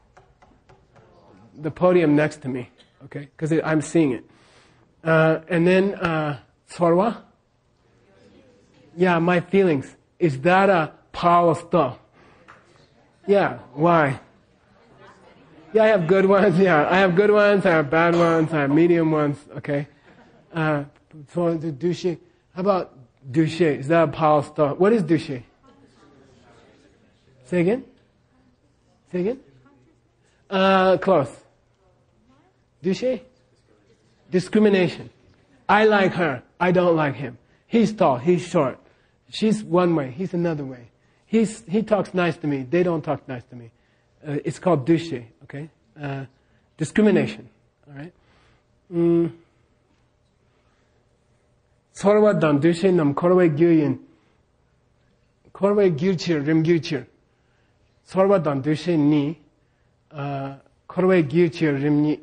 podium next to me. Okay? Because I'm seeing it. And then, sorwa? Yeah, my feelings. Is that a pile of stuff? Yeah, why? Yeah, I have good ones. Yeah, I have good ones, I have bad ones, I have medium ones. Okay. So the douche. How about douche? Is that a pile of stuff? What is douche? Say again? Say again? Close. Douche? Discrimination. I like her. I don't like him. He's tall. He's short. She's one way. He's another way. He talks nice to me. They don't talk nice to me. It's called douche. Okay? Discrimination. All right? Sorwa dan douche nam korwe gyuyin. Korwe gyurchir rim gyurchir. Sorwa dan douche ni. Korwe gyurchir rim ni.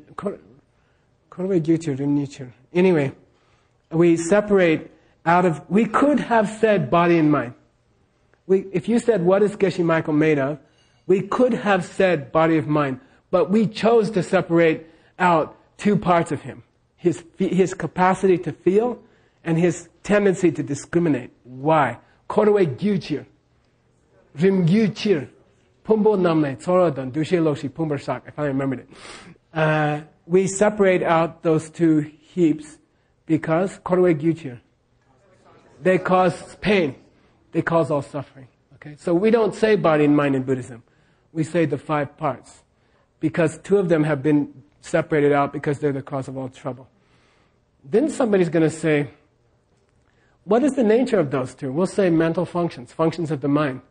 Anyway, we separate we could have said body and mind. If you said, what is Geshe Michael made of? We could have said body of mind, but we chose to separate out 2 parts of him. His capacity to feel and his tendency to discriminate. Why? Korwe gyuchir, rim gyuchir, pumbo namne, tsorodan, dushe loshi, pumbarsak, if I remembered it. We separate out those 2 heaps because korwe gyuchir. They cause pain. They cause all suffering. Okay? So we don't say body and mind in Buddhism. We say the 5 parts. Because 2 of them have been separated out because they're the cause of all trouble. Then somebody's going to say, what is the nature of those 2? We'll say mental functions of the mind.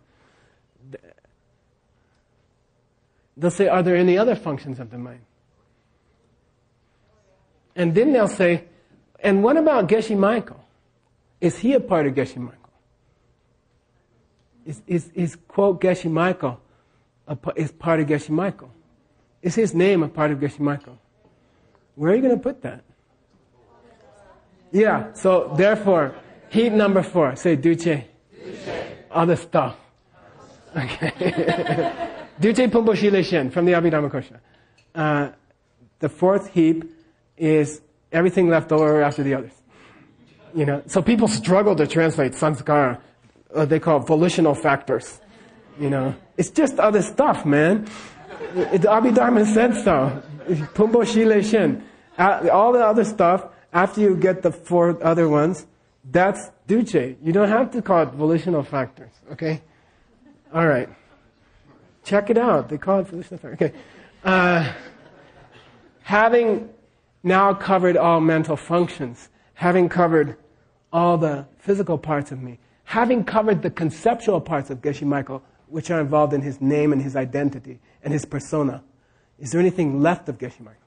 They'll say, are there any other functions of the mind? And then they'll say, and what about Geshe Michael? Is he a part of Geshe Michael? Is quote Geshe Michael is part of Geshe Michael? Is his name a part of Geshe Michael? Where are you going to put that? Yeah, so therefore, heap number 4, say duche. Other stuff. Okay. Duche Pumbo Shile Shen from the Abhidhammakosha. The 4th heap is everything left over after the others. You know, so people struggle to translate sanskara. They call it volitional factors. You know, it's just other stuff, man. The Abhidharma said so. Pumbo Shile Shen. All the other stuff, after you get the 4 other ones, That's duce. You don't have to call it volitional factors, okay? All right. Check it out. They call it volitional factors. Okay. Having now covered all mental functions, having covered all the physical parts of me, having covered the conceptual parts of Geshe Michael, which are involved in his name and his identity and his persona, is there anything left of Geshe Michael?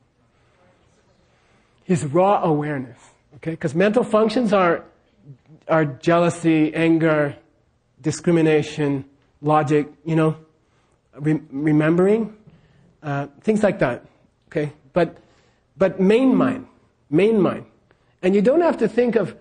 His raw awareness, okay? Because mental functions are jealousy, anger, discrimination, logic, remembering, things like that, okay? But main mind. And you don't have to think of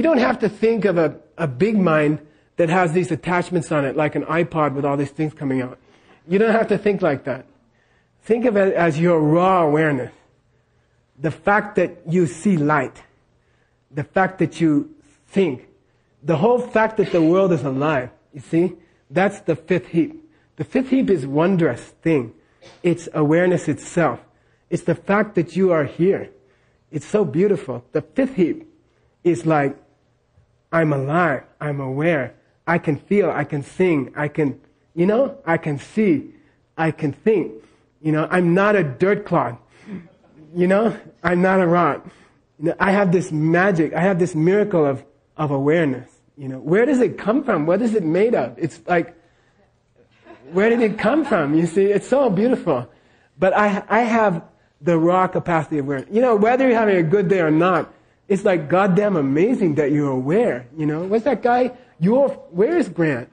a big mind that has these attachments on it, like an iPod with all these things coming out. You don't have to think like that. Think of it as your raw awareness. The fact that you see light. The fact that you think. The whole fact that the world is alive. You see? That's the fifth heap. The fifth heap is wondrous thing. It's awareness itself. It's the fact that you are here. It's so beautiful. The fifth heap is like, I'm alive, I'm aware, I can feel, I can sing, I can see, I can think. I'm not a dirt clod. I'm not a rock. I have this magic, I have this miracle of awareness. Where does it come from? What is it made of? It's like, where did it come from? You see, it's so beautiful. But I have the raw capacity of awareness. Whether you're having a good day or not, it's like goddamn amazing that you're aware. What's that guy? Where is Grant?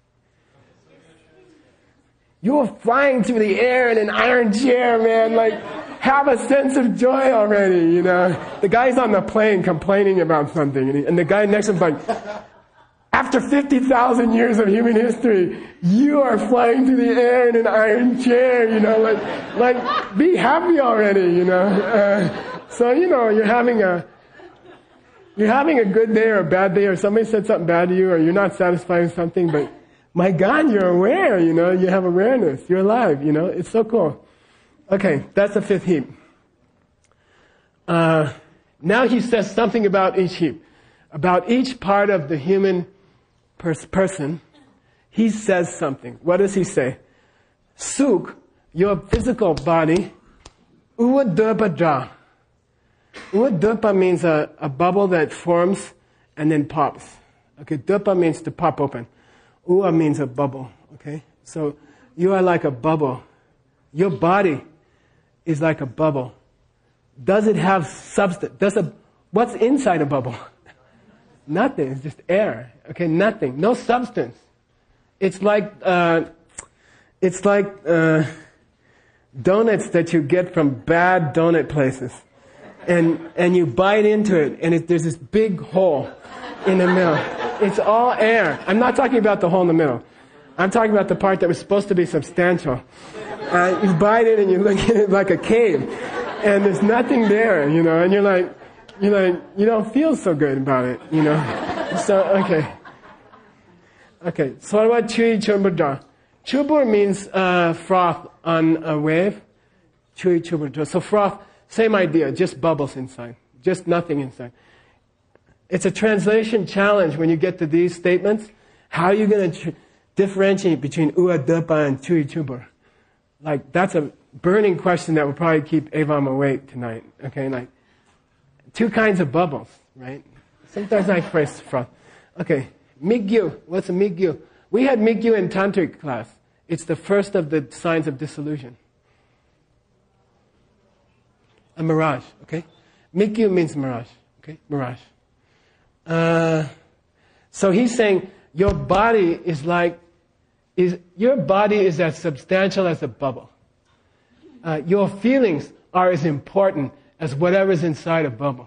You're flying through the air in an iron chair, man. Like, have a sense of joy already, The guy's on the plane complaining about something, and the guy next to him's like, after 50,000 years of human history, you are flying through the air in an iron chair, like be happy already, So, you're having a good day or a bad day, or somebody said something bad to you, or you're not satisfied with something, but my God, you're aware, you have awareness, you're alive, it's so cool. Okay, that's the fifth heap. Now he says something about each heap. About each part of the human person, he says something. What does he say? Suk, your physical body, uwadurpadra. Uwadurpa means a bubble that forms and then pops. Okay, durpa means to pop open. Uwa means a bubble. Okay, so you are like a bubble. Your body is like a bubble. Does it have substance? What's inside a bubble? Nothing. It's just air. Okay, nothing. No substance. It's like donuts that you get from bad donut places, and you bite into it, and there's this big hole in the middle. It's all air. I'm not talking about the hole in the middle. I'm talking about the part that was supposed to be substantial. You bite it and you look at it like a cave, and there's nothing there, and you're like, you don't feel so good about it, So, okay. So what about chui chuburdra? Chubur means froth on a wave. Chui chuburdra. So froth, same idea, just bubbles inside, just nothing inside. It's a translation challenge when you get to these statements. How are you going to differentiate between uwadurpa and chui chubur? Like, that's a burning question that will probably keep Evam awake tonight. Okay, like, two kinds of bubbles, right? Sometimes I phrase froth. Okay, Migyu. What's a Migyu? We had Migyu in Tantric class. It's the first of the signs of dissolution. A mirage, okay? Migyu means mirage, okay? Mirage. So he's saying your body is as substantial as a bubble. Your feelings are as important as whatever's inside a bubble.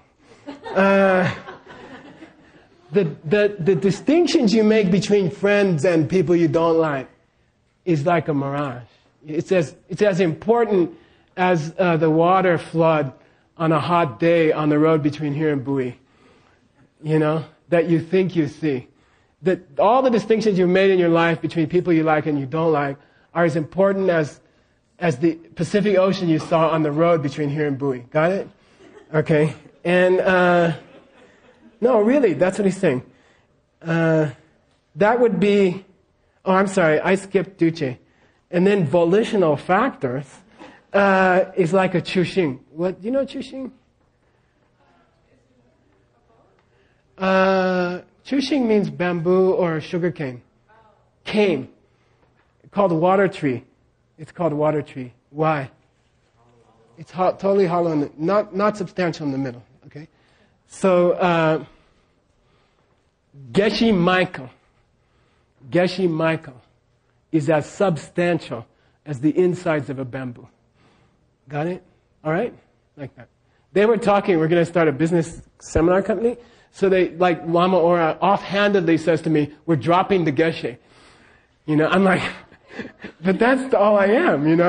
The distinctions you make between friends and people you don't like is like a mirage. It's as important as the water flood on a hot day on the road between here and Bowie. That you think you see. That all the distinctions you've made in your life between people you like and you don't like are as important as the Pacific Ocean you saw on the road between here and Bowie. Got it? Okay. And No, really, that's what he's saying. That would be, oh, I'm sorry, I skipped duce. And then volitional factors is like a chuxing. What, do you know chuxing? Chuxing means bamboo or sugarcane. Cane. Called water tree. It's called water tree. Why? It's totally hollow, not substantial in the middle. Okay, so Geshe Michael is as substantial as the insides of a bamboo. Got it? All right, like that. They were talking. We're going to start a business seminar company. So they, like Lama Ora, offhandedly says to me, "We're dropping the Geshe." You know, I'm like, but that's all I am, you know.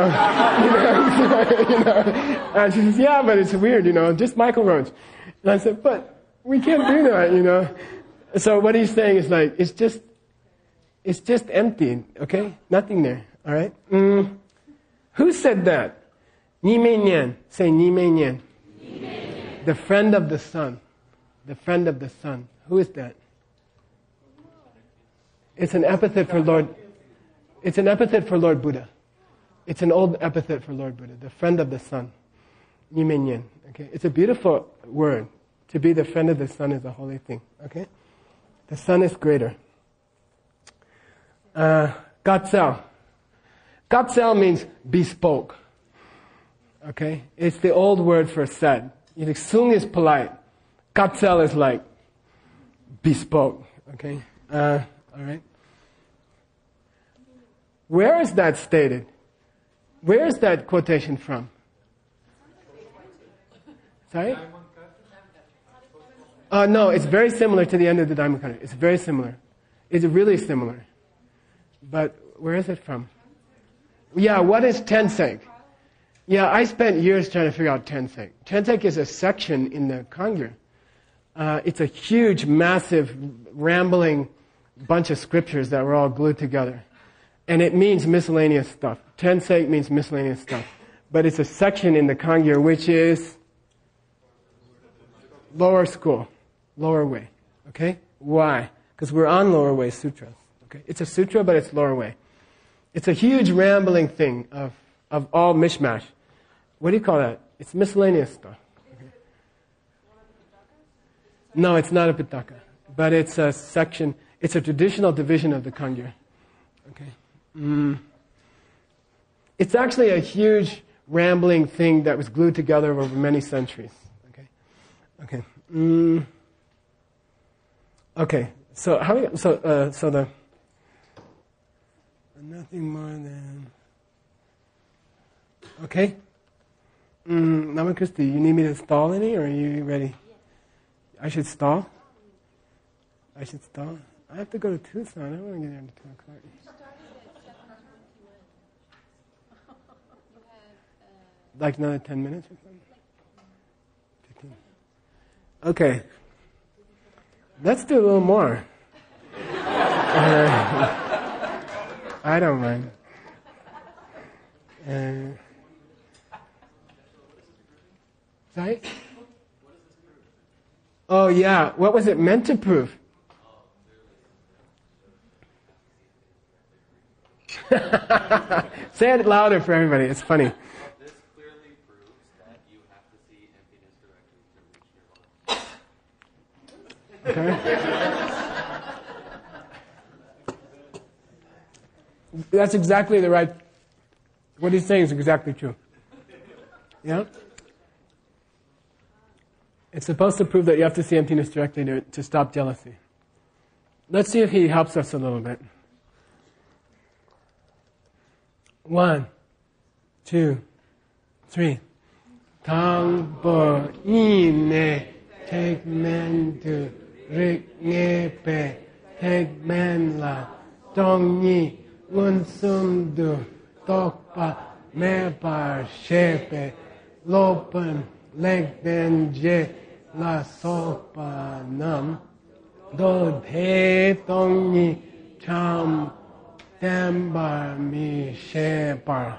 And she says, yeah, but it's weird, you know, just Michael Roach. And I said, but we can't do that, you know. So what he's saying is like, it's just empty, okay? Nothing there, all right? Who said that? Nime Nyen. Say Nime Nyen. The friend of the sun. The friend of the sun. Who is that? It's an epithet for Lord. It's an epithet for Lord Buddha. It's an old epithet for Lord Buddha, the friend of the sun. Nime Nyen. Okay? It's a beautiful word. To be the friend of the sun is a holy thing. Okay? The sun is greater. Gatzel. Gatzel means bespoke. Okay? It's the old word for said. Sung is polite. Gatzel is like bespoke. Okay? All right? Where is that stated? Where is that quotation from? Sorry? No, it's very similar to the end of the Dhammakaya. It's very similar. It's really similar. But where is it from? Yeah, what is Tensek? Yeah, I spent years trying to figure out Tensek. Tensek is a section in the Kangya. It's a huge, massive, rambling bunch of scriptures that were all glued together. And it means miscellaneous stuff. Tensek means miscellaneous stuff. But it's a section in the Kangya which is lower school, lower way. Okay? Why? Because we're on lower way sutras. Okay? It's a sutra, but it's lower way. It's a huge rambling thing of all mishmash. What do you call that? It's miscellaneous stuff. Okay? No, it's not a Pitaka. But it's a section, it's a traditional division of the Kangya. Okay? It's actually a huge rambling thing that was glued together over many centuries. Okay. Okay. So so the nothing more than. Okay. Namakrishti, you need me to stall any, or are you ready? I should stall. I have to go to Tucson. I don't want to get there until 2 o'clock. Like another 10 minutes or something? 15. Okay. Let's do a little more. I don't mind. Sorry? Oh yeah, what was it meant to prove? Say it louder for everybody, it's funny. This clearly proves that you have to see emptiness directly to reach your goal. Okay. That's exactly the right, what he's saying is exactly true. Yeah? It's supposed to prove that you have to see emptiness directly to stop jealousy. Let's see if he helps us a little bit. 1, 2, 3. Tangpo ine take men to rik ngepe take men la dong ni un sum du tokpa me par shepe lopen leg ben je la sopa nam do te tong ni cham Tembar mi shepar.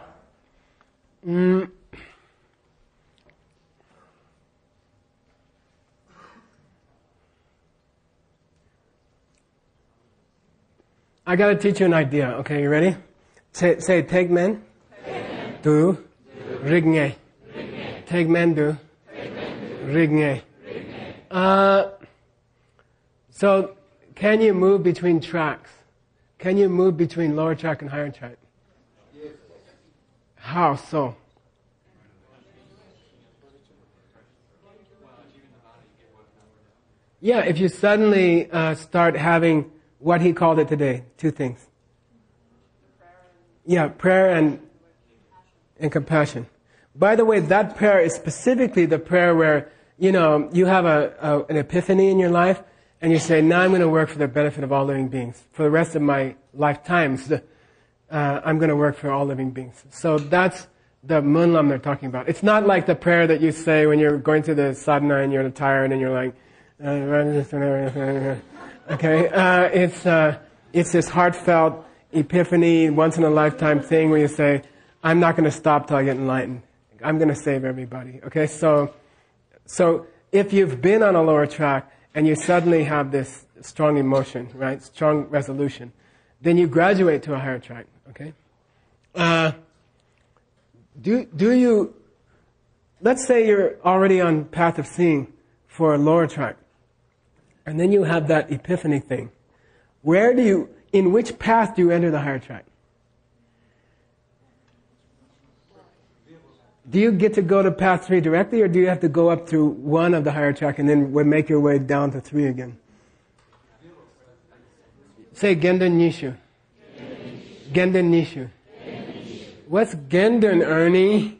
I got to teach you an idea. Okay, you ready? Say take men, do, rigne. Take men, do, rigne. So, can you move between tracks? Can you move between lower track and higher track? How so? Yeah, if you suddenly start having what he called it today, two things. Yeah, prayer and compassion. By the way, that prayer is specifically the prayer where, you have an epiphany in your life, and you say, now I'm going to work for the benefit of all living beings. For the rest of my lifetimes, I'm going to work for all living beings. So that's the Munlam they're talking about. It's not like the prayer that you say when you're going through the sadhana and you're tired and you're like, okay, it's this heartfelt epiphany, once in a lifetime thing where you say, I'm not going to stop till I get enlightened. I'm going to save everybody. Okay, so if you've been on a lower track and you suddenly have this strong emotion, right, strong resolution, then you graduate to a higher track. Okay, do you? Let's say you're already on path of seeing for a lower track. And then you have that epiphany thing. In which path do you enter the higher track? Do you get to go to path 3 directly, or do you have to go up through one of the higher track and then make your way down to 3 again? Say Gendun Nishu. Gendun Nishu. What's Gendun, Ernie?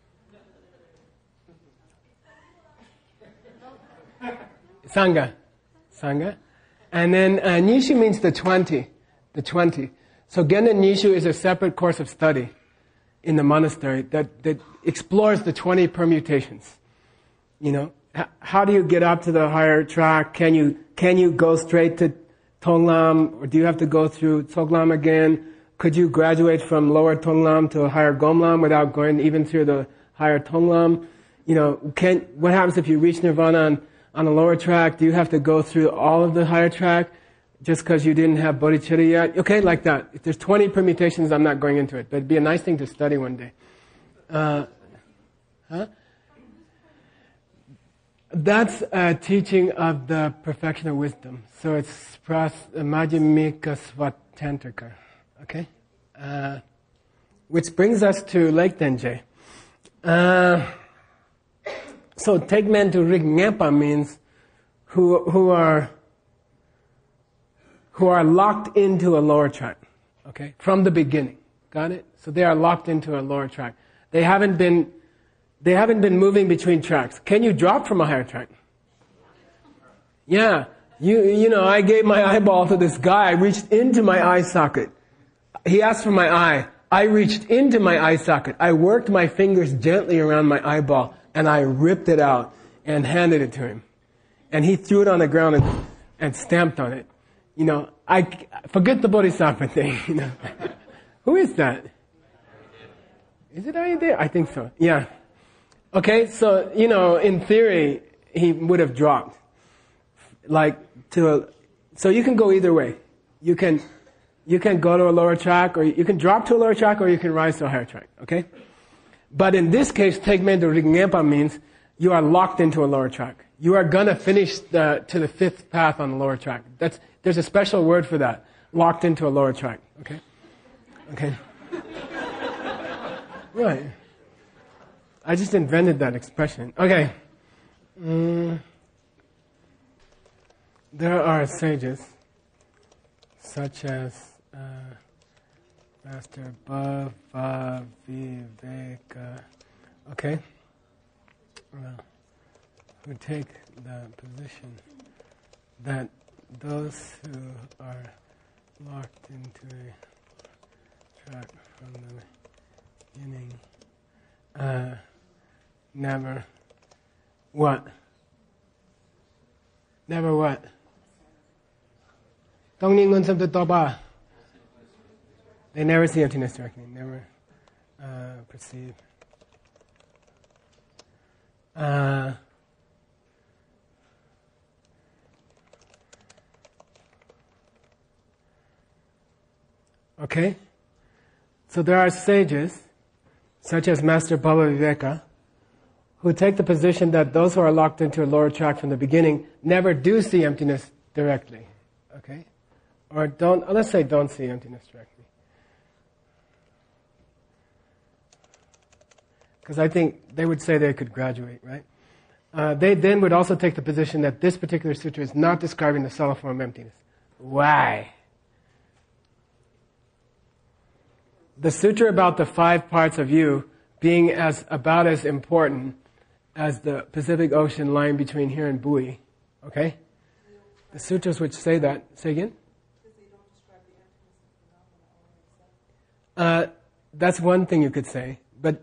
Sangha. And then Nishu means the 20. The 20. So Gendun Nishu is a separate course of study in the monastery that explores the 20 permutations. How do you get up to the higher track? Can you go straight to Tonglam, or do you have to go through Tsoglam again? Could you graduate from lower Tonglam to a higher Gomlam without going even through the higher Tonglam? What happens if you reach Nirvana on a lower track? Do you have to go through all of the higher track just because you didn't have bodhicitta yet? Okay, like that. If there's 20 permutations, I'm not going into it, but it'd be a nice thing to study one day. That's a teaching of the perfection of wisdom. So it's Majjhimika Svatantrika. Okay? Which brings us to Lake Denje. So take men to Rignyapa means who are locked into a lower track. Okay? From the beginning. Got it? So they are locked into a lower track. They haven't been moving between tracks. Can you drop from a higher track? Yeah. I gave my eyeball to this guy. I reached into my eye socket. He asked for my eye. I reached into my eye socket. I worked my fingers gently around my eyeball, and I ripped it out and handed it to him. And he threw it on the ground and stamped on it. I forget the bodhisattva thing. Who is that? Is it Ayodhya? I think so. Yeah. Okay, so, in theory, he would have dropped. So you can go either way. You can go to a lower track, or you can drop to a lower track, or you can rise to a higher track. Okay? But in this case, take men to Rignyapa means you are locked into a lower track. You are gonna finish to the 5th path on the lower track. There's a special word for that. Locked into a lower track. Okay? Okay. Right. I just invented that expression. Okay. There are sages, such as Master Bhava Viveka, okay, who take the position that those who are locked into a track from the beginning never what? Never what? They never see emptiness directly, never perceive. Okay? So there are sages, such as Master Bhava Viveka, who take the position that those who are locked into a lower track from the beginning never do see emptiness directly. Okay? Or let's say don't see emptiness directly. Because I think they would say they could graduate, right? They then would also take the position that this particular sutra is not describing the subtle form of emptiness. Why? The sutra about the 5 parts of you being about as important as the Pacific Ocean lying between here and Bui, okay? The sutras which say that. Say again? That's one thing you could say, but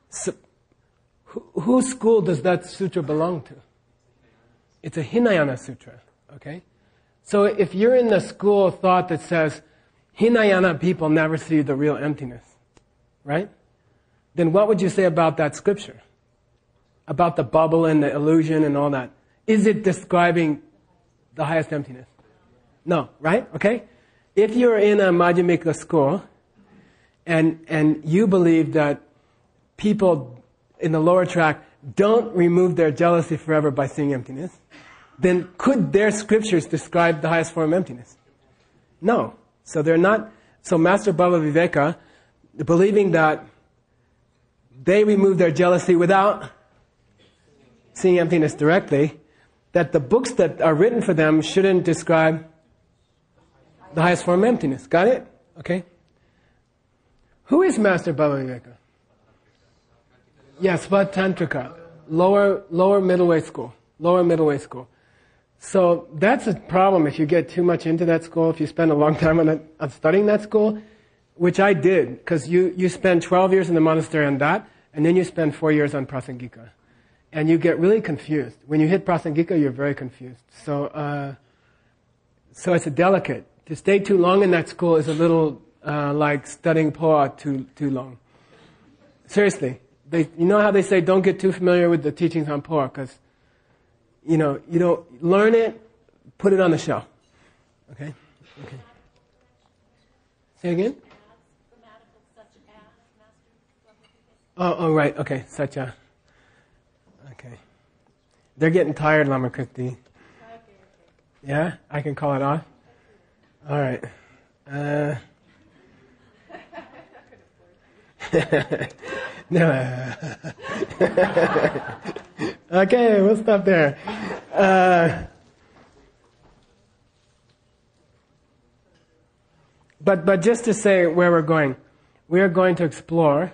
whose school does that sutra belong to? It's a Hinayana sutra, okay? So if you're in the school of thought that says Hinayana people never see the real emptiness, right? Then what would you say about that scripture? About the bubble and the illusion and all that. Is it describing the highest emptiness? No, right? Okay? If you're in a Madhyamika school and you believe that people in the lower track don't remove their jealousy forever by seeing emptiness, then could their scriptures describe the highest form of emptiness? No. So they're not. So Master Bhava Viveka, believing that they remove their jealousy without seeing emptiness directly, that the books that are written for them shouldn't describe the highest form of emptiness. Got it? Okay. Who is Master Bhava Viveka? Yes, but Tantrika, lower middleweight school. So that's a problem if you get too much into that school, if you spend a long time on studying that school, which I did, because you spend 12 years in the monastery on that, and then you spend 4 years on Prasangika. And you get really confused. When you hit Prasangika, you're very confused. So it's a delicate. To stay too long in that school is a little like studying Poa too long. Seriously. You know how they say don't get too familiar with the teachings on Poa, because you don't learn it, put it on the shelf. Okay? Say again? Oh, right. Okay, Satya. Okay. They're getting tired, Lama Kriti. Yeah? I can call it off? All right. No. Okay, we'll stop there. But just to say where we're going, we are going to explore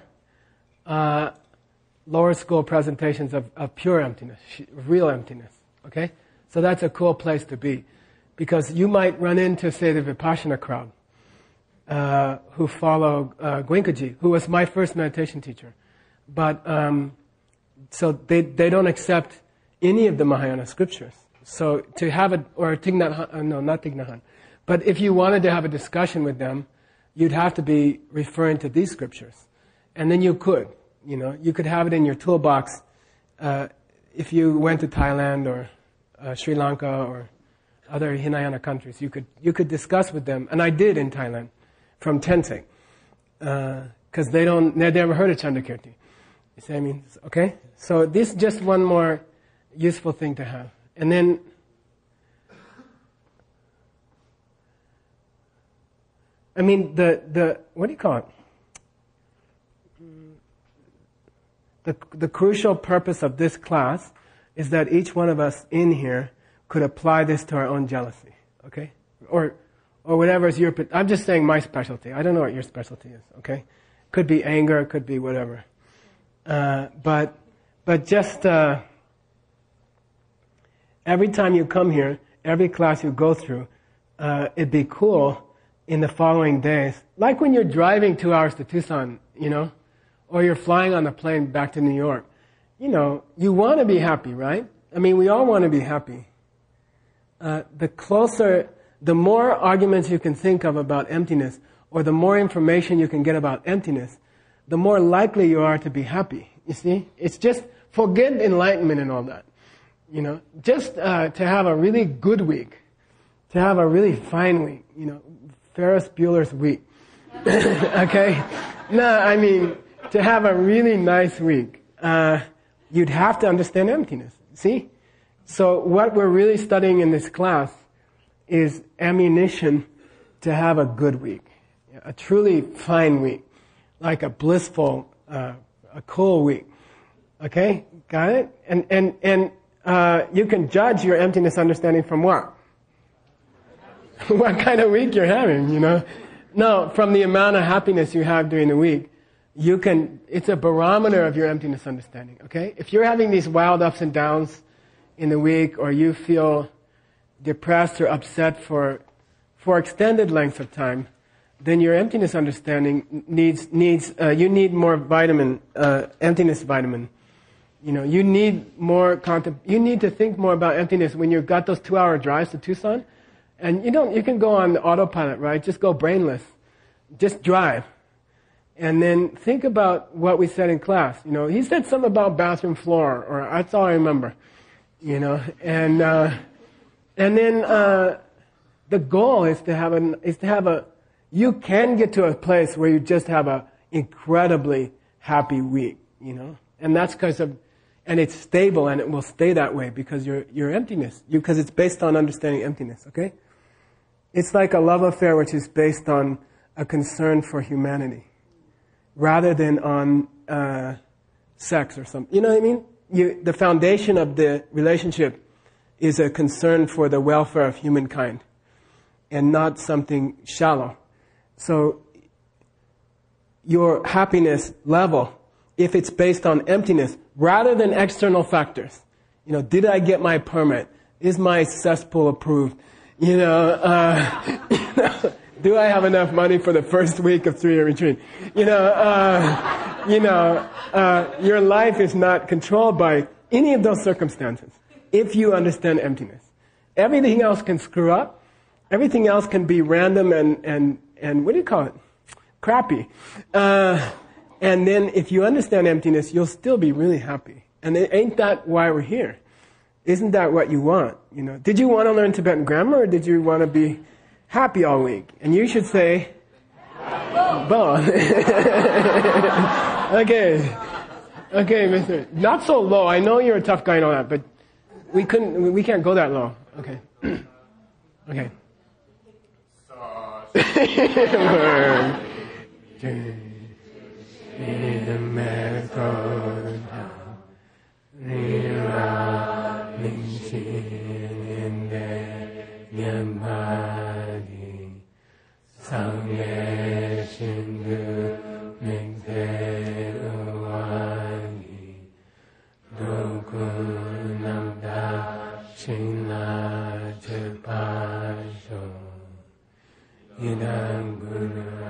lower school presentations of pure emptiness, real emptiness. Okay, so that's a cool place to be, because you might run into, say, the Vipassana crowd who follow Goenkaji, who was my first meditation teacher. But so they don't accept any of the Mahayana scriptures. So to have or Thich Nhat Hanh, no, not Thich Nhat Hanh, but if you wanted to have a discussion with them, you'd have to be referring to these scriptures, and then you could have it in your toolbox if you went to Thailand or Sri Lanka or other Hinayana countries. You could discuss with them, and I did in Thailand from Tensei, because they never heard of Chandrakirti. You see what I mean? Okay? So this is just one more useful thing to have. And then, I mean, the what do you call it? The crucial purpose of this class is that each one of us in here could apply this to our own jealousy. Okay? Or whatever is I'm just saying my specialty. I don't know what your specialty is. Okay? Could be anger, could be whatever. But just every time you come here, every class you go through, it'd be cool in the following days, like when you're driving 2 hours to Tucson, or you're flying on a plane back to New York. You want to be happy, right? I mean, we all want to be happy. The more arguments you can think of about emptiness, or the more information you can get about emptiness, the more likely you are to be happy. You see? It's just, forget enlightenment and all that. Just to have a really good week, to have a really fine week, Ferris Bueller's week. Okay? No, I mean, to have a really nice week, you'd have to understand emptiness. See? So what we're really studying in this class is ammunition to have a good week. A truly fine week. Like a blissful, a cool week. Okay? Got it? And you can judge your emptiness understanding from what? What kind of week you're having, you know? No, from the amount of happiness you have during the week, it's a barometer of your emptiness understanding, okay? If you're having these wild ups and downs in the week, or you feel depressed or upset for extended lengths of time, then your emptiness understanding you need more vitamin, emptiness vitamin. You know, you need you need to think more about emptiness when you've got those 2-hour drives to Tucson. And you can go on autopilot, right? Just go brainless. Just drive. And then think about what we said in class. You know, he said something about bathroom floor, or that's all I remember. You know, and then the goal is to have you can get to a place where you just have a incredibly happy week, you know? And that's and it's stable, and it will stay that way because your emptiness, because it's based on understanding emptiness, okay? It's like a love affair which is based on a concern for humanity rather than on sex or something. You know what I mean? The foundation of the relationship is a concern for the welfare of humankind and not something shallow. So your happiness level, if it's based on emptiness rather than external factors, you know, did I get my permit? Is my cesspool approved? You know, do I have enough money for the first week of 3-year retreat? Your life is not controlled by any of those circumstances if you understand emptiness. Everything else can screw up. Everything else can be random and what do you call it? Crappy. And then if you understand emptiness, you'll still be really happy. And ain't that why we're here? Isn't that what you want? You know, did you want to learn Tibetan grammar, or did you want to be happy all week? And you should say both. Okay, mister. Not so low. I know you're a tough guy and all that, but we can't go that low. Okay. Okay. Idam Guru